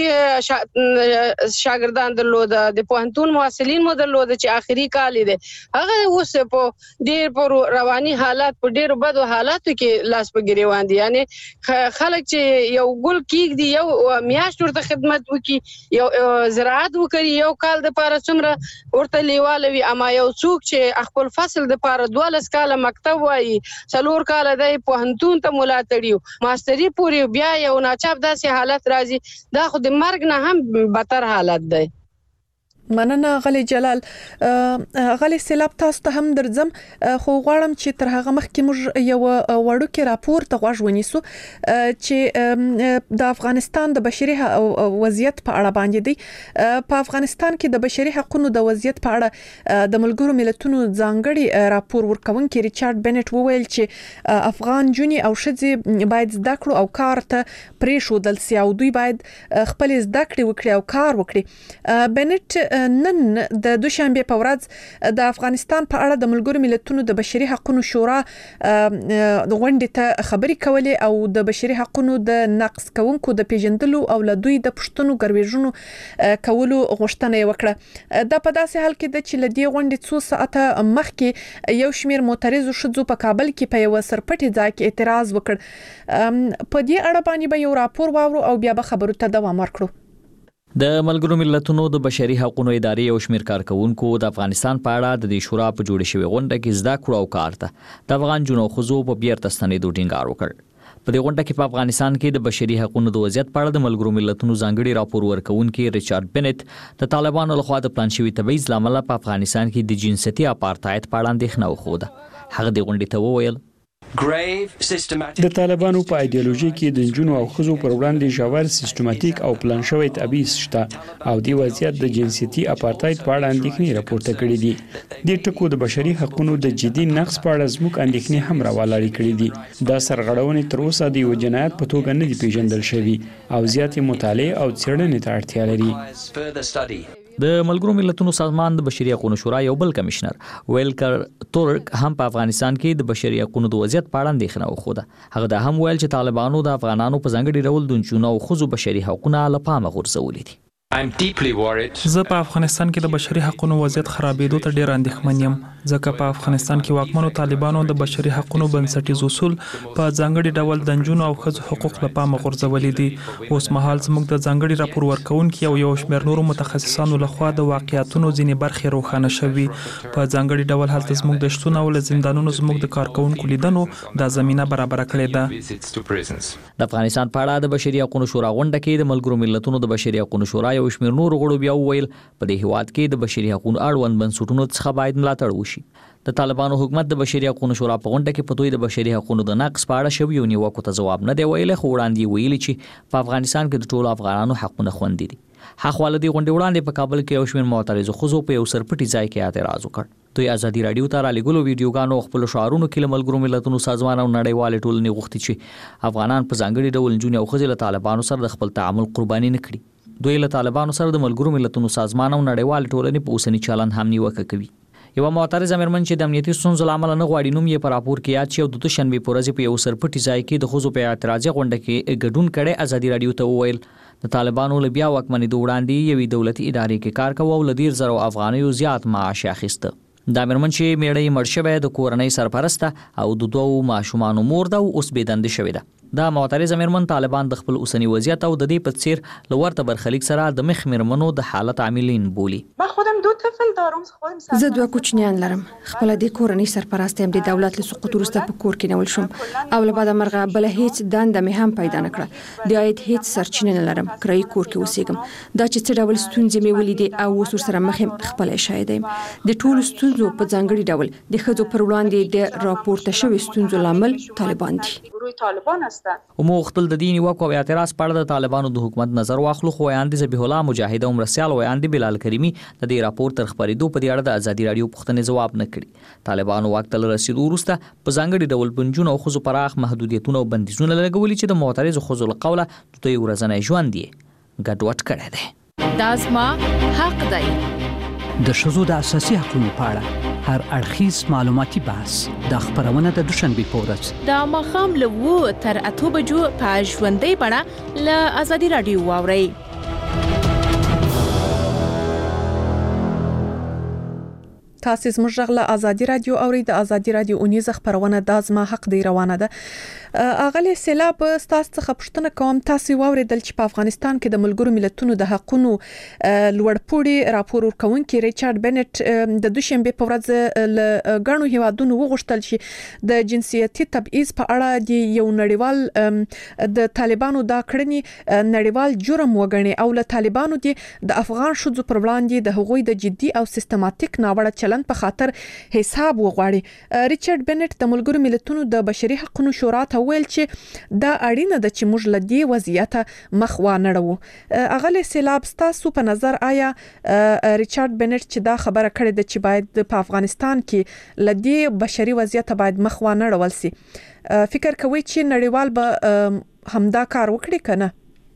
کې شاګردان درلود د پوهنتون محصلین مو درلود چې آخري کال دي هغه اوس په ډیر پر رواني حالات په ډیر بدو حالاتو کې لاس په ګریوان دي یعنی خلک چې یو ګل کېږي یو میاشت ورته خدمت وکي یو زراعت وکړي یو کال د پاره څومره ورته لیواله وي اما یو څوک چې خپل فصل د پاره 12 کال مکتب وایي 4 کال د پوهنتون ته مولا تړیو ماستری پوری بیا یو ناچاپ داسې حالت راځي دا خو د مرګ نه هم بدتر حالت دی
مننه غلی جلال غلی سیلاب تاسو ته هم درځم خو غواړم چې تر هغه مخکې موږ یو وړوکی راپور ته غوږ ونیسو چې د افغانستان د بشري وضعیت په اړه باندې دی په افغانستان کې د بشري حقوقو د وضعیت په اړه د ملګرو ملتونو ځانګړي راپور ورکونکي ریچارډ بنټ وویل چې افغان جونې او ښځې باید زده کړو او کار ته پریښودل سي او دوی باید خپل زده کړې وکړي او کار وکړي بنټ نن د دوشنبه په ورځ د افغانستان په اړه د ملګرو ملتونو د بشري حقوقو شورا د غونډې ته خبري کولې او د بشري حقوقو د نقض کوونکو د پیژندلو او له دوی د پښتنو ګرویژونو کولو غوښتنه وکړه دا په داسې حال کې د چې له دې غونډې 2 ساعته مخکې یو شمیر معترضو شذو په کابل کې په یو سرپټي ځای کې اعتراض وکړ په دې اړه باندې به یو راپور واورو او بیا به خبرو ته دوام ورکړو
د ملګرو ملتونو د بشري حقوقو ادارې او شمیر کارکونکو د افغانستان په اړه د دې شورا په جوړ شوی غونډه کې زده کړو او کار ته د افغان جنو خزو په بیرته ستنېدو ټینګار وکړ په دې غونډه کې په افغانستان کې د بشري حقوقو د وضعیت په اړه د ملګرو ملتونو ځانګړي راپور ورکونکي ریچارډ بنټ د طالبانو لخوا د پلان شوی تبعیض لامل په افغانستان کې د جنسيتي اپارټایډ په اړه اندېښنه وښوده هغه د غونډې ته وویل
د طالبانو په ایدئولوژي کې د جنونو او خزو پر وړاندې ژور سیستماتیک او پلان شوی تبعیض شته او د وضعیت د جنسيتي اپارټایډ په اړه اندېښنې راپورته کړې دي د ټکو د بشري حقوقو د جدي نقض په اړه زموږ اندېښنې هم راولاړې کړې دي دا سرغړونې تر اوسه د یو جنایت په توګه نه دي پیژندل شوی او زیاتې مطالعه او څېړنې ته اړتیا لري
د ملګرو ملتونو سازمان د بشري حقوقو شورا یو بل کمشنر ویلکر تورک هم په افغانستان کې د بشري حقوقو د وضعیت په اړه اندېښنه وښوده هغه دا هم ویل چې طالبانو د افغانانو په ځانګړي ډول د نجونو او ښځو بشري حقوقونه له پامه غورځولي دي
زه په افغانستان کې د بشري حقوقو وضعیت خرابېدو ته ډېر اندېښمن یم ځکه په افغانستان کې واکمنو طالبانو د بشري حقوقو بنسټیز اصول په ځانګړي ډول د نجونو او ښځو حقوق له پامه غورځولي دي اوس مهال زموږ د ځانګړي راپور ورکونکي او یو شمېر نورو متخصصانو لخوا د واقعیتونو ځینې برخې روښانه شوي په ځانګړي ډول هلته زموږ د شتون او له زندانونو زموږ د کارکونکو لیدنو دا زمينه برابر کړې ده
د افغانستان په اړه د بشري حقوقو شورا غونډه کې د ملګرو ملتونو د بشري حقوقو شورا یو شمېر نور غړو بیا وویل په دې هیواد کې د بشري حقوقو اړوند بنسټونو څخه باید ملاتړ وشي د طالبانو حکومت د بشري حقوقو شورا په غونډه کې په دوی د بشري حقوقو د نقض په اړه شوی نیوکو ته ځواب نه دی ویلي خو وړاندې ویلي چې په افغانستان کې د ټولو افغانانو حقونه خوندي دي حواله دی غونډه وړاندې په کابل کې یو شمېر معترضو خزو په یو سرپټي ځای کې اعتراض وکړ دوی ازادي رادیو ته را لګولو ویډیوګانو خپل شعارونو کې ملګرو ملتونو سازمان او نړیوال ټولنې غوښتي چې افغانان په ځانګړي ډول نجونې او ښځې له طالبانو سره د خپل تعامل قرباني نه کړي دوی له طالبانو سره د ملګرو ملتونو سازمان او نړیوال ټولنې په اوسنی چلند هم نیوکه کوي یو معترض امرمن چې د امنیتي ستونزو لامل نه غواړي نوم یې په راپور کې یاد شي او د دوشنبه په ورځ په یو سرپټي ځای کې د خزو په اعتراضي غونډه کې ګډون کړي ازادي رادیو ته وویل د طالبانو له بیا واکمنۍ د وړاندې یوې دولتي ادارې کې کار کوي او ل 10000 افغانیو زیات معاش اخیسته د امرمن چې میړې مړ شوی د کورنۍ سرپرسته او د دوو ماشومانو مور ده اوس بېدندې شوې ده دا معترض امرمن طالبان د خپل اوسنی وضعیت او د دې په څیر لورته برخلیک سره د مخ مرمنو د حالت عاملین بولی
زه 2 کوچنیان لرم خپل د کورنۍ سرپرست هم د دولت له سقوط وروسته په کور کې نول شم او له بعد مرغه بل هیڅ دنده مې هم پیدا نه کړه د عاید هیڅ سرچینه نه لرم کرای کور کې اوسېږم دا چې څه ډول ستونزې مې ولیدې او اوس سره مخ خپل شاهد یم د ټولو ستونزو په ځانګړي ډول د ښځو پر وړاندې د راپورته شوی ستونزو لامل طالبان دي
گروه طالبان هستند.
مو وختل د دین وکو اعتراض پر د طالبانو د حکومت نظر واخلو خو یاندې ذبیح الله مجاهد عمر سیال و یاندې بلال کریمی د دې راپور تر خبرېدو په دې اړه د ازادي رادیو پوښتنې جواب نه کړي. طالبانو واکتل رسیدو وروسته په ځانګړي ډول بنجون او خزو پراخ محدودیتونه او بندیزونه لګولي چې د معترض خزو له قوله د یو ورځنی ژوند یې ګډوډ کړی دی.
دا زما حق دی.
د ښځو د اساسي حقوقو په اړه هر اړخیز معلوماتي بحث د خبرونه د دوشنبه په ورځ
د ماښام له 2 تر 8 بجو په ژوندۍ بڼه له ازادي رادیو واورئ.
تاسو زموږ غږ له ازادي رادیو اورئ. د ازادي رادیو اونیزه خبرونه د زما حق دی روانه ده. اغلی سیلاب تاسو څخه پوښتنه کوم، تاسو واوریدل چې په افغانستان کې د ملګرو ملتونو د حقوقو لوړپوړي راپور ورکونکي ریچارډ بنټ د دوشنبه په ورځ له غنو هیوادونو وغوښتل چې د جنسیتي تبعیض په اړه د یو نړیوال د طالبانو دا کړنی نړیوال جرم وګڼي او له طالبانو د افغان شذو پر وړاندې د حقوقي د جدي او سیستماتیک ناوړه چلند په خاطر حساب وغواړي. ریچارډ بنټ د ملګرو ملتونو د بشري حقوقو شورا ته ویل چې دا اړینه ده چې موږ له دې وضعیت مخ وانړو. اغلی سیلاب تاسو په نظر آیا ریچارډ بنټ چې دا خبره کړې ده چې باید په افغانستان کې له دې بشري وضعیت باید مخ وانړول سي، فکر کوي چې نړیوال به همدا کار وکړي کنه؟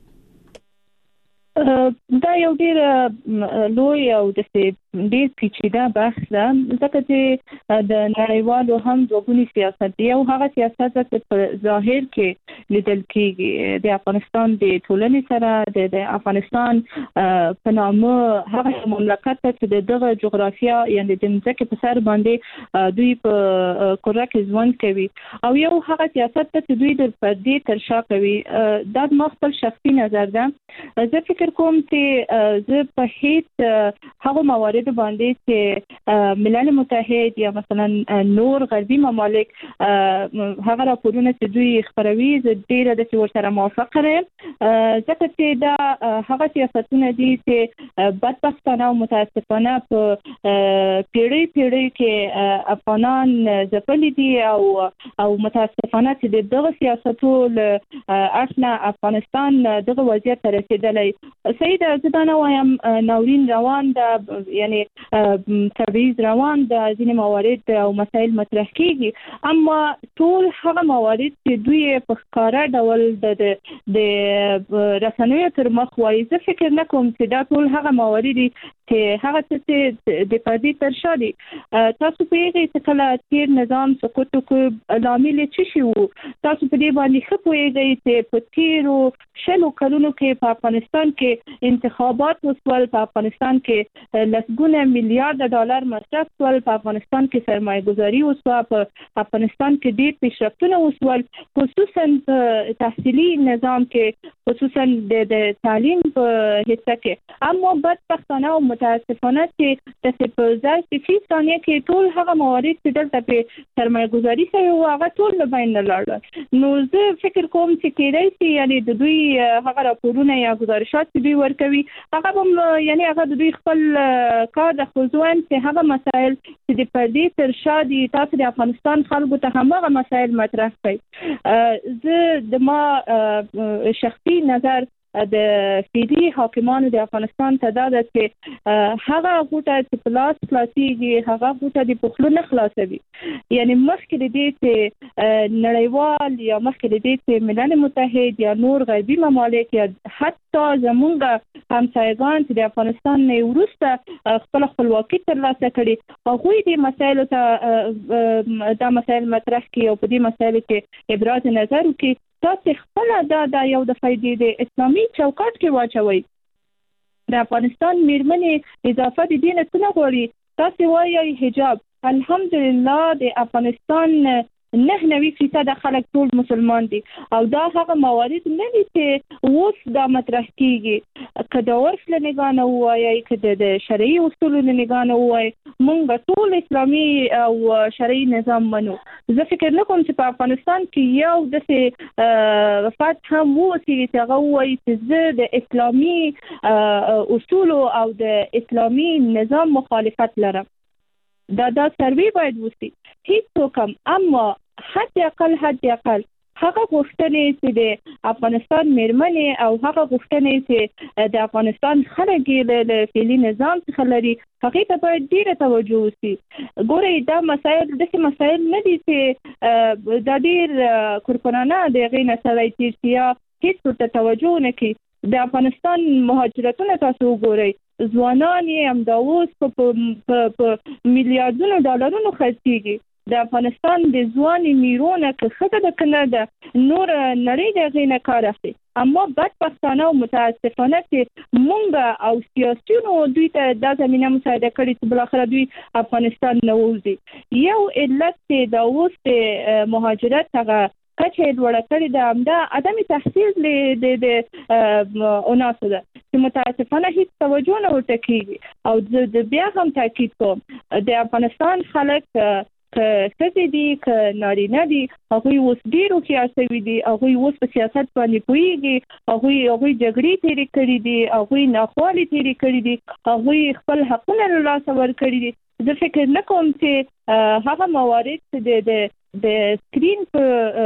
دا یو ډیر لوی او د ډیر پیچیده بحث ده، ځکه چې د نړیوالو هم دوګونی سیاست دی او هغه سیاست چې په ظاهر کې لیدل کېږي د افغانستان د ټولنې سره د افغانستان په نامه هغه مملکت چې دغه جغرافیا یعنی د ځمکې په سر باندې دوی په کره کې ژوند کوي او یو هغه سیاست چې دوی د پردې تر شا کوي. دا د خپل شخصي نظر ده. زه فکر کوم چې زه په هیڅ هغه موارد باندې چې ملل متحد یا مثلا نور غربي ممالک هغه راپورونه چې دوی خبروي زه ډیره د ورسره موافقه یم، ځکه چې دا هغه سیاستونه دي چې بدبختانه او متاسفانه په پیړۍ کې افغانان ځپلي دي او متاسفانه چې دغه سیاستو له اصلا افغانستان دغه وضعیت ته رسیدلی. سیده زه دا نه وایم ناورین روان ده، یعنی تبعیض روان ده، ځینې موارد او مسایل مطرح کیږي، اما ټول هغه موارد چې دوی په ښکاره ډول د رسنیو تر مخ وایي، زه فکر نه کوم چې دا ټول هغه موارد دي چې هغه څه د پردې تر شا دي. تاسو پوهیږئ چې کله تیر نظام سقوط وکړ لامل څه شي و؟ تاسو په دې باندې ښه پوهیږئ چې په تیرو 20 کلونو کې په افغانستان کې انتخابات وسول، په افغانستان کې لسګونه میلیارډ ډالر مصرف شول، په افغانستان کې سرمایه گذاري وسوه، په افغانستان کې ډېر پیشرفتونه وسول، خصوصا په تحصیلي نظام کې، خصوصا د تعلیم په حصہ کې. اما بدبختانه او متاسفانه چې په ځای کې ثانیه کې ټول هغه موارد چې دلته په سرمایه گذاري شوی و هغه ټول له بین لاړل. نو زه فکر کوم چې کېدای شي یعنی د دوی هغه راپورونه یا گزارشات چې دوی ورکوي هغه هم یعنی هغه د دوی خپل کار د خصوصاً چې هغه مسائل چې د پردې تر شا دي تاسو د افغانستان خلکو ته هم هغه مسائل مطرح کړئ. زه د ما شخصي نظر د فیدی حاکمانو د افغانستان ته دا ده چې هغه غوټه چې پلاس خلاصيږي هغه غوټه د پخلو نه خلاصوي. یعنی مخکې دې چې نړیوال یا مخکې دې چې ملل متحد یا نور غربي ممالک یا حتی زمونږ همسایگان چې د افغانستان نه وروسته خپل خپلواکي ترلاسه کړي هغوی دې مسایلو ته دا مسایل مطرح کړي او په دې مسایلو کې ابراز نظر وکړي. تاسو خپل دا یو د فائدې د اسلامي چوکاټ کې واچوي. د افغانستان میرمنې اضافه د دین څخه غواړي. تاسو وایي حجاب، الحمدلله د افغانستان 99% خلک ټول مسلمان دي او دا هغه موارد نه دي چې اوس دا مطرح کیږي. که د عرف له نگاه نه وایي که د شرعي اصولو له نگاه نه وایي مونږ ټول اسلامي او شرعي نظام منو. زه فکر نه کوم چې په افغانستان کې یو داسې وفات هم ووسي چې هغه وایي چې زه د اسلامي اصولو او د اسلامي نظام مخالفت لرم. دا سروي باید وسی هیڅ وکم، اما حد اقل هغه غوښتنې چې د افغانستان میرمنې او هغه غوښتنې چې د افغانستان خلک له فعلي نظام څخه لري هغه ته باید ډیره توجه وشي. ګورئ دا مسایل داسې مسایل نه دي چې دا ډیر کورکورانه د غینه سره تیرتیا هیڅ ورته توجه نه کوي. د افغانستان مهاجرتونه تاسو وګورئ، ځوانان یې همدا اوس په میلیارډونو ډالرونو خرڅېږي. د افغانستان د ځواني میرونه که ښځه ده که نه ده نور نړۍ د هغې نه کار اخلي. اما بدبختانه او متاسفانه چې مونږ او سیاسیونو دوی ته دا زمینه مساعده کړې چې بالاخره دوی افغانستان نه ووځي. یو علت چې دا اوس د مهاجرت هغه کچه لوړه کړې ده همدا عدم تحصیل د اناسو ده چې متاسفانه هیڅ توجه نه ورته کېږي. او د بیا هم تاکید کوم د افغانستان خلک که ښځې دي که نارینه دي هغوی اوس ډېر هوښیار شوي دي، هغوی اوس په سیاست باندې پوهېږي، هغوی جګړې تېرې کړي دي، هغوی ناخوالې تېرې کړي دي، هغوی خپل حقونه له لاسه ورکړي دي. زه فکر نه کوم چې هغه موارد چې د سکرین په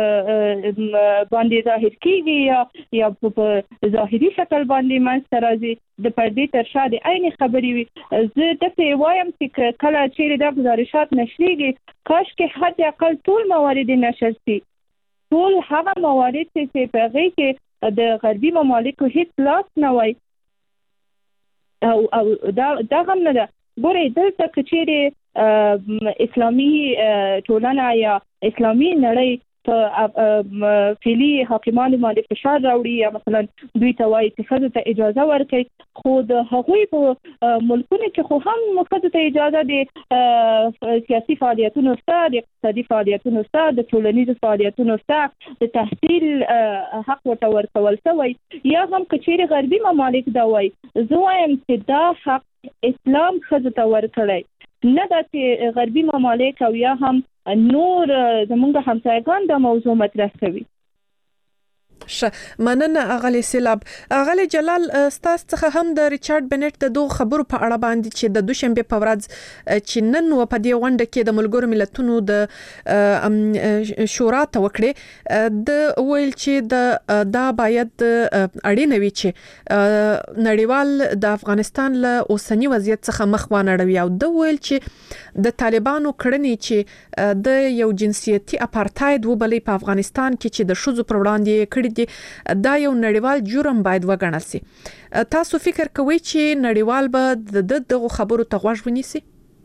باندې ظاهر کېږي یا په ظاهري شکل باندې منځته راځي د پردې تر شا د عین خبرې وي. زه داسې وایم چې کله چیرې دا ګزارشات نشریږي کاشکې حد اقل ټول موارد نشر شي، ټول هغه موارد چې په هغې کې د غربي ممالکو هیڅ لاس نه وای او دا هم نه ده. ګورئ دلته که چیرې اسلامي ټولنه یا اسلامي نړۍ په فعلي حاکمانو باندې فشار راوړي یا مثلا دوی ته وایي چې ښځو ته اجازه ورکړي، خو د هغوی په ملکونو کې خو هم ښځو ته اجازه د سیاسي فعالیتونو شته، د اقتصادي فعالیتونو شته، د ټولنیزو فعالیتونو شته، د تحصیل حق ورته ورکول شوی. یا هم که چیرې غربي ممالک دا وایي، زه وایم چې دا حق اسلام ښځو ته ورکړی نه ده چې غربي ممالک او یا هم نور زمونږ همسایگان دا موضوع مطرح کوي.
مننه اغلی سیلاب. اغلی جلال ستاسو څخه هم د ریچارډ بنټ د دوه خبرو په اړه باندې چې د دوشنبه په ورځ چې نن و په دې غونډه کې د ملګرو ملتونو د شورا ته وکړي د ویل چې دا باید اړینه وي چې نړیوال د افغانستان له اوسنی وضعیت څخه مخ وانړوي او د ویل چې د طالبانو کړنې چې د یو جنسیتي اپارټاید وبلې په افغانستان کې چې د شذو پر وړاندې کړي دا یو نړیوال جرم باید وګڼل شي. تاسو فکر کوئ چې نړیوال به دغه خبرو ته غوږ ونیسي؟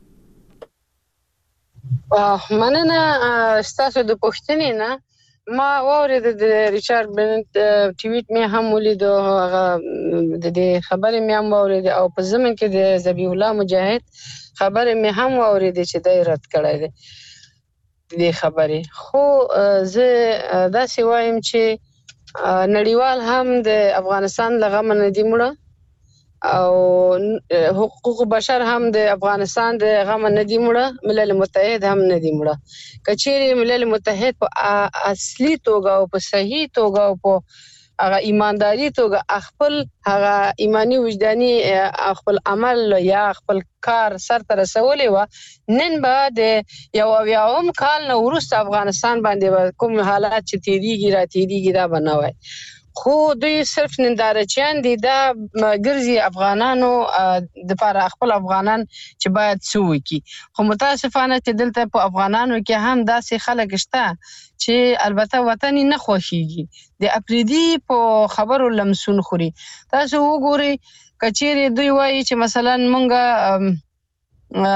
مننه ستاسو د پوښتنې نه. ما واورید د ریچارډ بنټ ټویټ مې هم ولید، هغه د دې خبرې مې هم واورید او په ضمن کې د ذبیح الله مجاهد خبرې مې هم واورید چې دی رد کړی دی دې خبرې. خو زه داسې وایم چې نړیوال هم د افغانستان له غمه نه دي مړه او حقوق بشر هم د افغانستان د غمه نه دي مړه، ملل متحد هم نه دي مړه. که چیرې ملل متحد په اصلي توګه او په صحیح توګه او په هغه ایمانداري توګه خپل هغه ایمانی وجداني خپل عمل یا خپل کار سرته رسولې و، نن به د یو اویاوم کال نه وروسته افغانستان باندې کوم حالات چې تیریږي را تیریږي دا به نه وای. خو دوی صرف نندارچیان دي، دا ګرځي افغانانو د پاره خپل افغانان چې باید څه وکړي. خو متاسفانه چې دلته په افغانانو کې هم داسې خلک شته چې البته وطن نه خوښيږي، د اپریدي په خبرو لمسون خوري. تاسو وګورئ کچېره دوی وایي چې مثلا مونږه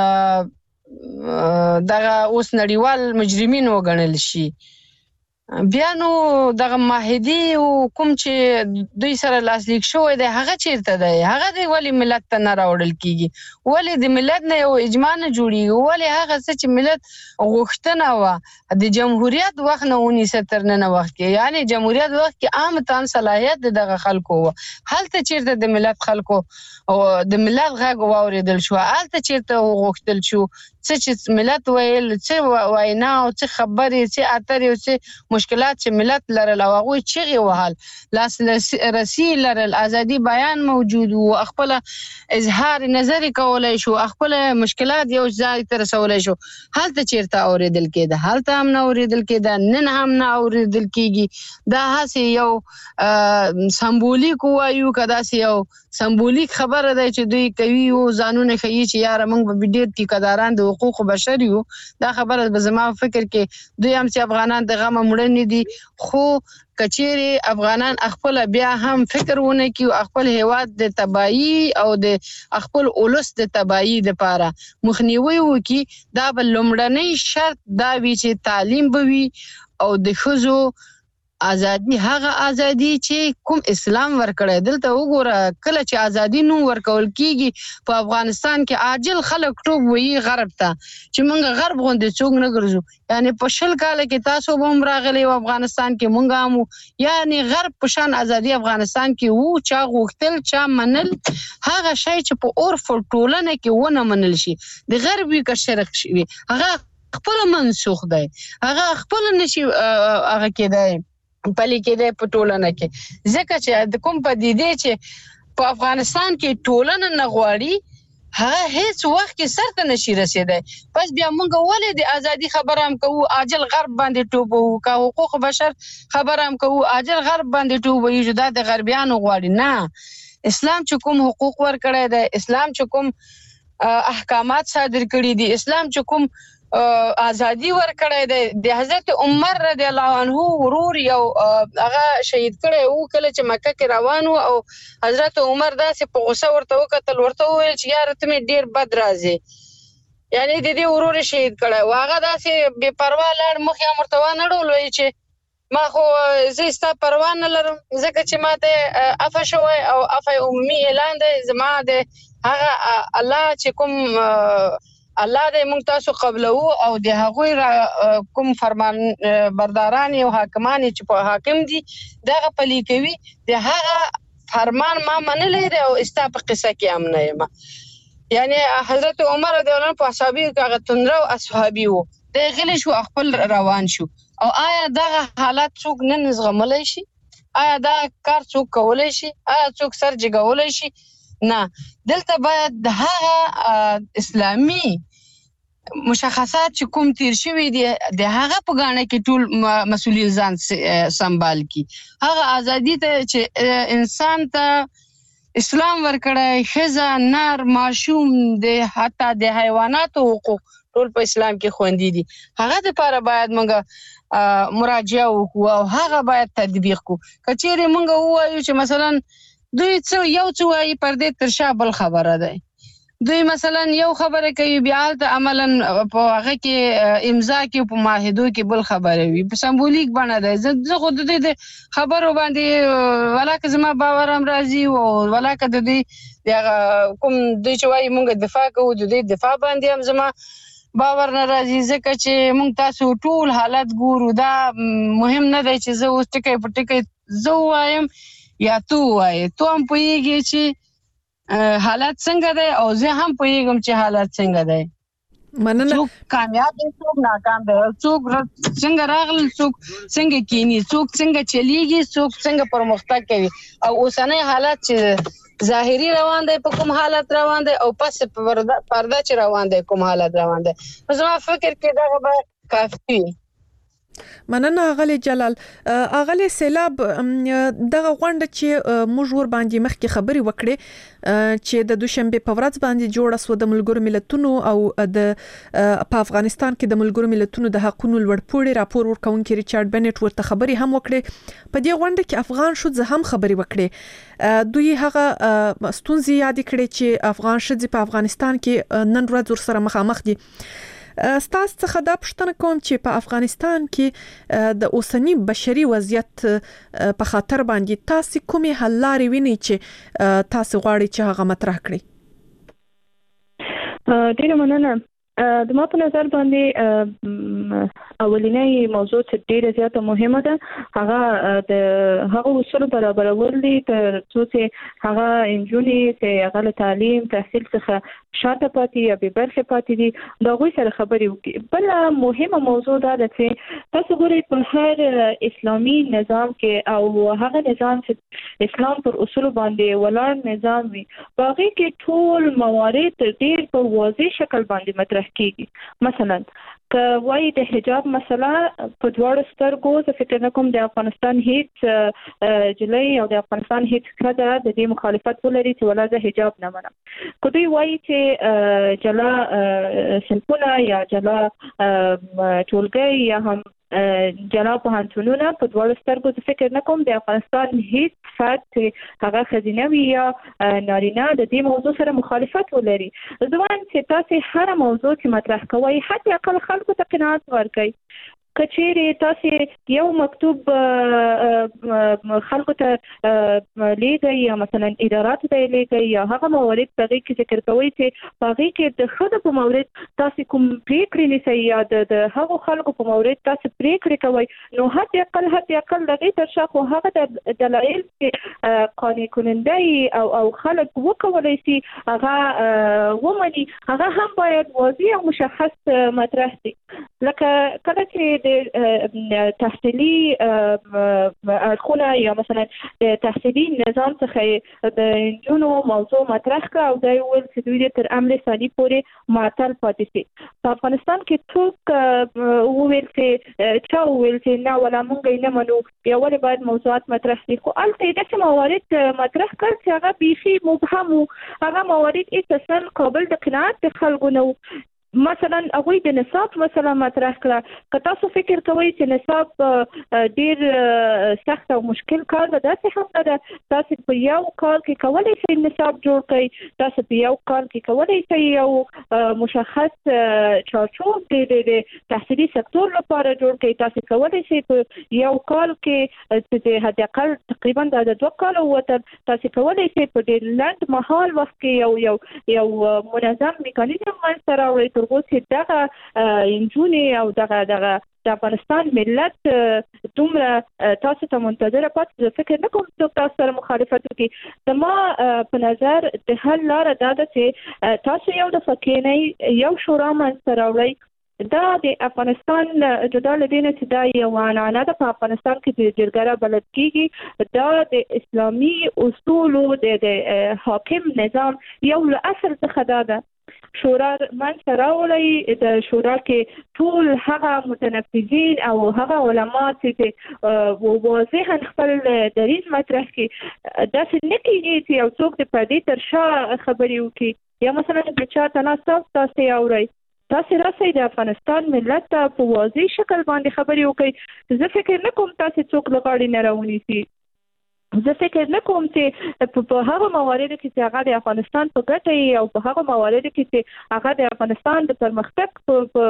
دغه اوس نړیوال مجرمین وګڼل شي، بیا نو دغه معاهدي او کوم چې دوی سره لاسلیک شوی دی هغه چیرته دی؟ هغه دی ولی ملت ته نه راوړل کیږي؟ ولی د ملت نه یو اجماع نه جوړیږي؟ ولی هغه څه چې ملت غوښتنه و د جمهوریت وخت نه ونیسه تر نن وخت کې، یعنی جمهوریت وخت کې عام تن صلاحیت دغه خلکو و، هلته چیرته د ملت خلکو او د ملت غږ واوریدل شو، هلته چیرته غوښتل شو څه چې ملت ویل څه وینا او څه خبرې څه اترې او څه مشکلات چې ملت لرل او هغه چیغي وهال لاس رسی لرل ازادي بیان موجود او خپل اظهار نظر کولای شو خپل مشکلات یو ځای ته رسولای شو حالت چیرته اوریدل کېده حالت هم نه اوریدل کېده نن هم نه اوریدل کېږي دا هسي یو سمبولیک وایو کدا سي یو سمبولیک خبره ده چې دوی کوي او ځانونه کوي چې یار موږ به ډېر ټیکداران د حقوق بشر یو دا خبره به زما فکر کې دوی هم چې افغانان د غم مړنی دي خو کچيري افغانان خپل بیا هم فکر ونه کوي خپل هیواد د تباہي او د خپل اولس د تباہي لپاره مخنیوي وکي دا بل لومړنی شرط دا وی چې تعلیم بوي او د خزو ازادي هغه ازادي چې کوم اسلام ورکړی دلته وګوره کله چې ازادي نو ورکول کیږي په افغانستان کې عاجل خلک ټوب وي غرب ته چې مونږ غرب غوندې څوک نه ګرځو یعنی په شل کال کې تاسو به راغلي او افغانستان کې مونږ هم یعنی غرب په شان ازادي افغانستان کې وو چا غوښتل چا منل هغه شی چې په عرف ټولنه کې ونه منل شي د غربي کا شرق شي هغه خپل منسوخ دی هغه خپل نشي هغه کېدای پلي کېده په ټولنه کې ځکه چې د کوم پدیدې چې په افغانستان کې ټولنه نه غواړي هغه هیڅ وخت کې سرته نشي رسیدای پس بیا موږ ولې د ازادي خبره هم کوو عاجل غرب باندې ټوبو کا حقوق بشر خبره هم کوو عاجل غرب باندې ټوبو یو جدا د غربیانو غواړي نه اسلام چې کوم حقوق ورکړی دی اسلام چې کوم احکامات صادر کړي دي اسلام چې کوم ازادي ورکړی دی د حضرت عمر رضی الله عنه ورور یو هغه شهید کړی وو کله چې مکه کې روان وو او حضرت عمر داسې په غوسه ورته وکتل ورته وویل چې یار ته مې ډیر بد راځي یعنی د دې ورور شهید کړی وو هغه داسې بے پروا لاړ مخ یې مرتوا نه ډول وی چې ما خو زه ستا پروا نه لرم ځکه چې ماته عفو شوی او عفو عمومي اعلان دی زما د هغه الله چې کوم الله دې موږ تاسو قبلو او د هغوی کوم فرمان برداران او حاکمان چې په حاکم دي دغه پلي کوي د هغه فرمان ما منلې دی او استا په قصه کې هم نه یم یعنی حضرت عمر رضی الله عنه په اصحابي هغه تندرو اصحابي وو د غلی شو خپل روان شو او آیا دغه حالت څوک نن زغملای شي آیا دا کار څوک کولای شي آیا څوک سر جګولای شي نه دلته باید د هغه اسلامي مشخصات چې کوم تیر شوی دی د هغه په غاڼه کې ټول مسؤلیت ځان سنبال کی هغه ازادي ته چې انسان ته اسلام ورکړی خزه نر ماشوم د حتی د حیواناتو حقوق ټول په اسلام کې خوندي دي هغه لپاره باید موږ مراجعه وکړو او هغه باید تطبیق کو کچېره موږ وایو چې مثلا دوی یو څه وایي پر دې ترشا بل خبره ده دوی مثلا یو خبره کوي بیا ته عملاً په هغه کې امضا کې په معاهدو کې بل خبره وي په سمبولیک باندې ده زه خو د دې خبرو باندې ولاکه زما باور هم راځي او ولاکه د دې کوم دوی چې وایي موږ دفاع کوو د دې دفاع باندې هم زما باور نه راځي ځکه چې موږ تاسو ټول حالت ګورو دا مهم نه دی چې زه اوس ټکی په ټکی زه وایم یا تو وایې تو هم پوهیږي چې حالت څنګه دی او زه هم پوهیږم چې حالت څنګه دی
مننه
څوک کامیاب دي څوک ناکام دي څوک څنګه راغل څوک څنګه کینی څوک څنګه چلیږي څوک څنګه پرمختګ کوي او اوسنۍ حالت چې ظاهري روان دی په کوم حالت روان دی او پس پرده چې روان دی کوم حالت روان دی زما فکر کې دا به کافي
مننه اغلی جلال اغلی سیلاب دغه غونډه چې موږ ور باندې مخکې خبري وکړې چې د دوشنبه په ورځ باندې جوړه سو د ملګرو ملتونو او د په افغانستان کې د ملګرو ملتونو د حقوقو لوړپوړي راپور ورکونکي ریچارډ بنټ ورته خبري هم وکړي په دې غونډه کې افغان شوځ هم خبري وکړي دوی هغه ستونزې یاد کړي چې افغان شوځ په افغانستان کې نن ورځ سره مخامخ دي ستاسو څخه دا پوښتنه کوم چې په افغانستان کې د اوسنی بشري وضعیت په خاطر باندې تاسو کومې حل لارې وینئ چې تاسو غواړئ چې هغه مطرح کړئ
ډیره مننه د ما په نظر باندې اولینی موضوع چې ډیره زیاته مهمه ده هغه اصول برابرول دي تر څو چې هغه انجونی چې هغه تعلیم تحصیل څخه شاته پاتې یا به برخه پاتې دي دا غوي سره خبرې وکړي. بل مهمه موضوع ده چې تاسو ګورئ په هر اسلامي نظام کې او هغه نظام چې اسلام پر اصول باندې ولاړ نظام وي باقي کې ټول موارد ډیر په واضح شکل باندې مطرح کیږي. مثلا که وایي د حجاب مسله په دواړو سترګو زه فکر نه کوم د افغانستان هیڅ جلۍ او د افغانستان هیڅ ښځه د دې مخالفت ولري چې ولا زه حجاب نه منم. که دوی وایي چې جلا صنفونه یا جلا ټولګي یا هم جلا پوهنتونونه په دواړو سترګو زه فکر نه کوم د افغانستان هیڅ فرد چې هغه ښځینه وي یا نارینه د دې موضوع سره مخالفت ولري. زه وایم چې تاسو هر موضوع چې مطرح کوئ حتی اقل خلکو ته قناعت ورکړئ. کچېرې تاسو یو مکتوب خلکو ته لیږئ یا مثلا اداراتو ته لیږئ یا هغه موارد په هغې کې ذکر کوئ چې په هغې کې د ښځو په مورد تاسو کوم پرېکړې نیسئ یا د هغو خلکو په مورد تاسو پرېکړې کوئ نو حتی اقل د هغې تر شا خو هغه د دلایل چې قانع کننده او خلک وکولی شي هغه ومني هغه هم باید واضح او مشخص مطرح شي. لکه کله چې تحصیلي اړخونه یا مثلا د تحصیلي نظام څخه د انجونو موضوع مطرح کړه او دا ویل چې دوی تر امر ثاني پورې معطل پاتې شي. په افغانستان کې څوک وویل چې نه ولا مونږ یې نه منو بیا ولې باید موضوعات مطرح شي. خو هلته یې داسې موارد مطرح کړل چې هغه بیخي مبهم وو. هغه موارد اساساً قابل د قناعت د خلکو نه وو. مثلا هغوی د نصاب مسله مطرح کړه. که تاسو فکر کوئ چې نصاب ډیر سخت او مشکل کار ده داسې هم نه ده. تاسو په یو کال کې کولی شئ نصاب جوړ کړئ. تاسو په یو کال کې کولی شئ یو مشخص چارچوب د تحصیلي سکتور لپاره جوړ کړئ. تاسو کولی شئ په یو کال کې چې حد اقل تقریبا د 2 کالو وته تاسو کولی شئ په ډیر لنډ مهال وخت کې یو منظم میکانیزم منځته راوړئ تر څو چې دغه انجونې او دغه د افغانستان ملت دومره تاسو ته منتظره پاتې. زه فکر نه کوم څوک تاسو سره مخالفت وکړي. زما په نظر د حل لاره دا ده چې تاسو یو دفعه کښېنئ یو شورا منځته راوړئ. دا د افغانستان جدا له دې نه چې دا یوه عنعنه ده په افغانستان کې د جرګه بلد کېږي. دا د اسلامي اصولو د حاکم نظام یو له اصل څخه دا ده. شورا منځته راوړئ. د شورا کې ټول هغه متنفذین او هغه علما چې واضحا خپل دریځ مطرح کړي. داسې نه کېږي چې یو څوک د پردې تر شا خبرې وکړي یا مثلا د چا ته ناست تاسو یې اورئ. تاسو راسئ د افغانستان ملت ته په واضح شکل باندې خبرې وکړئ. زه فکر نه کوم تاسو څوک له غاړې نه راونیسي. زه فکر نه کوم چې په هغه مواردو کې چې هغه د افغانستان په ګټه وي او په هغه مواردو کې چې هغه د افغانستان د پرمختګ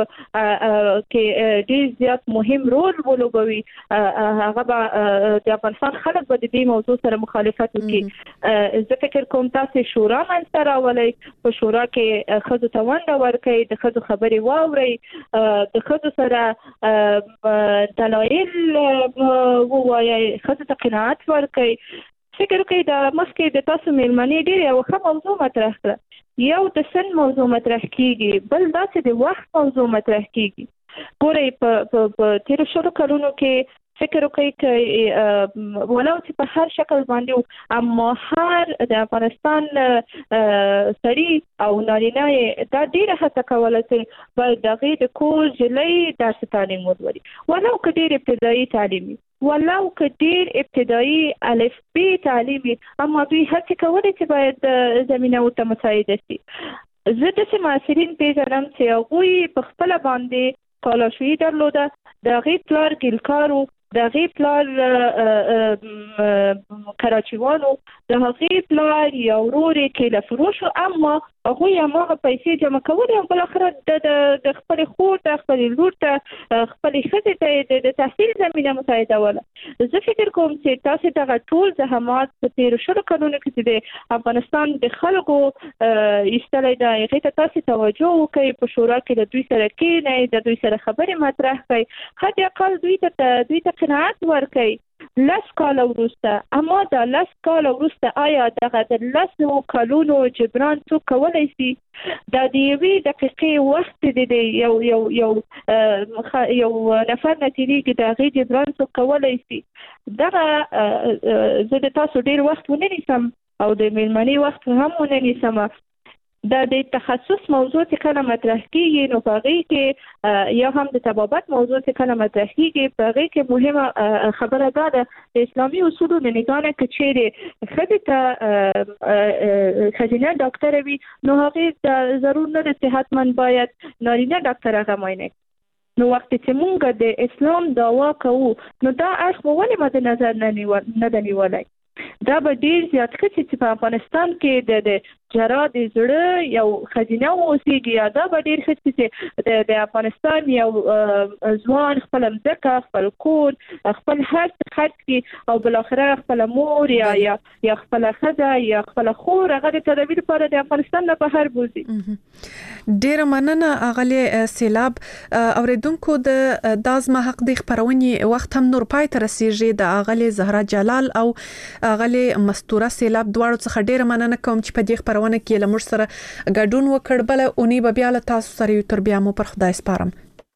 کې ډېر زیات مهم رول ولوبوي هغه به د افغانستان خلک به د دې موضوع سره مخالفت وکړي. زه فکر کوم تاسو شورا منځته راولئ. په شورا کې ښځو ته ونډه ورکړئ. د ښځو خبرې واورئ. د ښځو سره دلایل ووایئ. ښځو ته قناعت ورکړئ. فکر وکړئ د مخکې د تاسو مېلمنې ډېر یو ښه موضوع مطرح کړه. یو د سن موضوع مطرح کیږي بل داسې د وخت موضوع مطرح کیږي. ګورئ په تیرو شلو کلونو کې فکر وکړئ چې ولو چې په هر شکل باندې اما هر د افغانستان سړي او نارینه دا ډېره هڅه کوله چې باید د هغې د کور جلۍ درس تعلیم ولولي ولو که ډېر ابتدایي تعلیم وي ولو که ډېر ابتدایي الف ب تعلیم وي اما دوی هڅې کولې چې باید زمینه ورته مساعده شي. زه داسې محصلین پېژنم چې هغوی په خپله باندې تالاشویي درلوده. د هغې پلار ګیلکار و. د هغې پلار کراچیوان و. د هغې پلار یا ورور کې له فروش اما هغه یې هغه پیسې جمع کولې او بل اخر د خپل خور ته خپل لور ته خپل ښځې ته د تحصیل زمينه مساعده ولا زه فکر کوم چې تاسو دغه ټول زحمات په تیر شلو کلونو کې د افغانستان د خلکو ایستلې ده هغه ته تاسو توجه وکړئ په شورا کې د دوی سره کېنئ د دوی سره خبرې مطرح کړئ حتی اقل دوی ته قناعت ورکړئ لس کال وروسته اما دا لس کال وروسته آیا دغه د لسو کلونو جبران څوک کولی شي دا د یوې دقیقې وخت د یو نفر نه تېرېږي د هغې جبران څوک کولی شي دغه زه د تاسو ډېر وخت ونه نیسم او د مېلمنې وخت هم ونه نیسم دا د تخصص موضوع چې کله مطرح کیږي نو په هغې کې یا هم د طبابت موضوع چې کله مطرح کیږي په هغې کې مهمه خبره دا ده د اسلامي اصولو د نګاه نه که چیرې ښځې ته ښځینه ډاکټره وي نو هغې ضرور نه ده چې حتما باید نارینه ډاکټر هغه معاینه نو وخت چې مونږ د اسلام دعوا کوو نو دا اړخ مو ولې مد نظر نه ده نیولی دا به ډیر زیات ښه چې په افغانستان کې د جرا د زړه یو ښځینه اوسېږي یا دا به ډیر ښه چې د افغانستان یو ځوان خپل مځکه خپل کور خپل هر څه خرڅ کړي او بالاخره خپل مور یا خپل ښځه یا خپل خور هغه د تداوي لپاره د افغانستان نه بهر بوزي.
ډیره مننه اغلی سیلاب. اوریدونکو د دازما حق د خبرونې وخت هم نور پای ته رسیږي د اغلی زهرا جلال او اغلی مستوره سیلاب دواړو څخه ډیره مننه کوم چې په دې خبرونه کې له موږ سره ګډون وکړ. بل اونۍ به بیا له تاسو سره یو تر بیا مو پر خدای سپارم.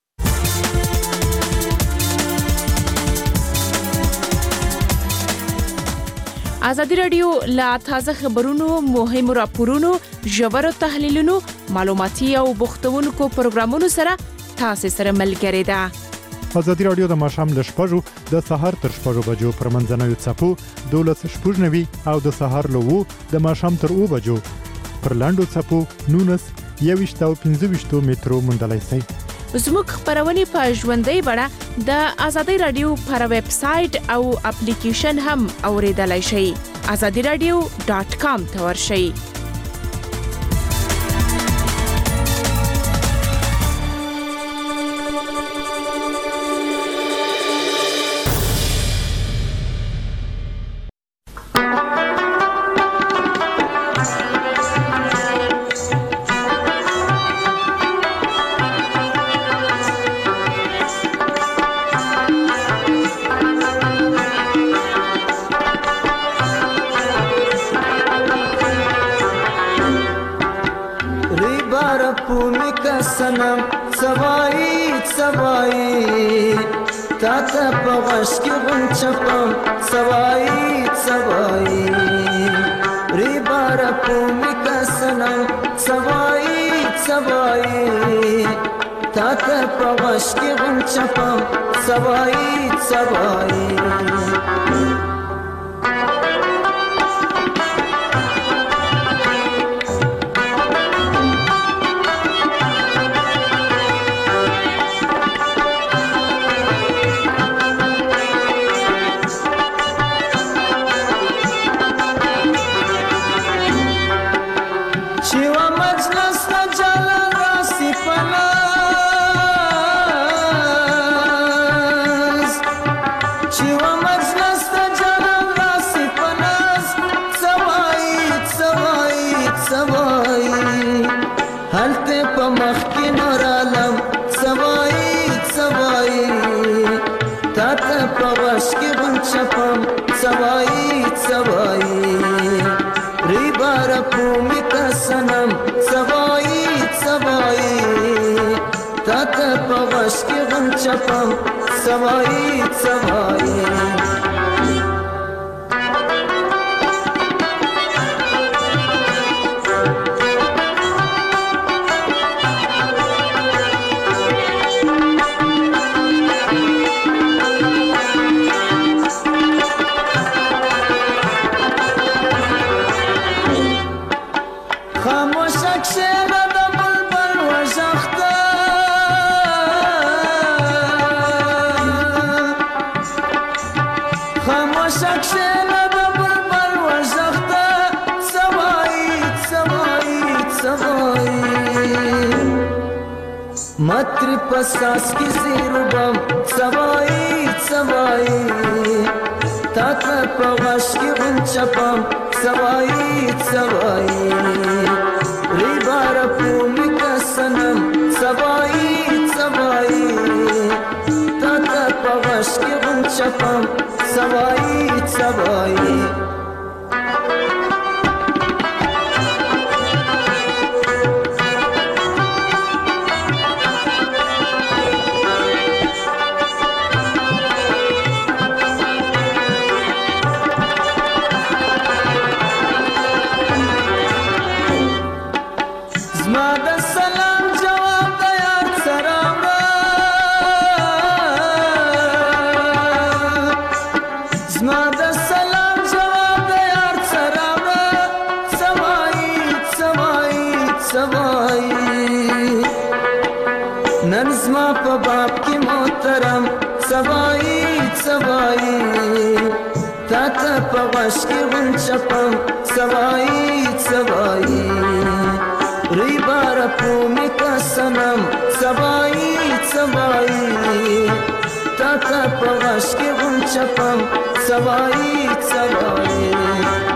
ازادي رادیو لا تازه خبرونو مهم راپورونو ژور تحلیلونو معلوماتي او بوختونکو پروګرامونو سره تاسو سره ملګری ده.
ازادي رادیو د ماښام ل 6:00 د سهار تر 6:00 بجو پر منځنوي څپو 12:90 او د سهار ل 2:00 د ماښام تر 2:00 بجو پر لاندو څپو 19 او 15 مترو مندلای شي.
زموږ خبرونه په ژوندۍ بڼه د ازادي رادیو پر ویب سټ او اپلیکیشن هم اوریدلای شئ. azadiradio.com ته ورشئ.
تاته په غش کې غنچپم سوای سوای ری بار په میکا سنم سوای سوای تاته په غش کې غنچپم سوای سوای سوای سوای ری بار پومی کسنم سوای سوای تاته پغش کی غم چپم سوای سوای خاموشک شیله د بلبل وژخته متر پساس کی زیربم سوایی سوایی تاتا پواش کی غنچپم سوایی سوایی ریبار پومی کا سنم سوایی سوایی تاتا پواش کی غنچپم سوایی سوایی ننزما په باب کې محترم سوایی سوایی تاته په واش کې غنچپم سوایی سوایی ریبار پومی کا سنم سوایی سوایی تاته په واش کې غنچپم سوایی سوایی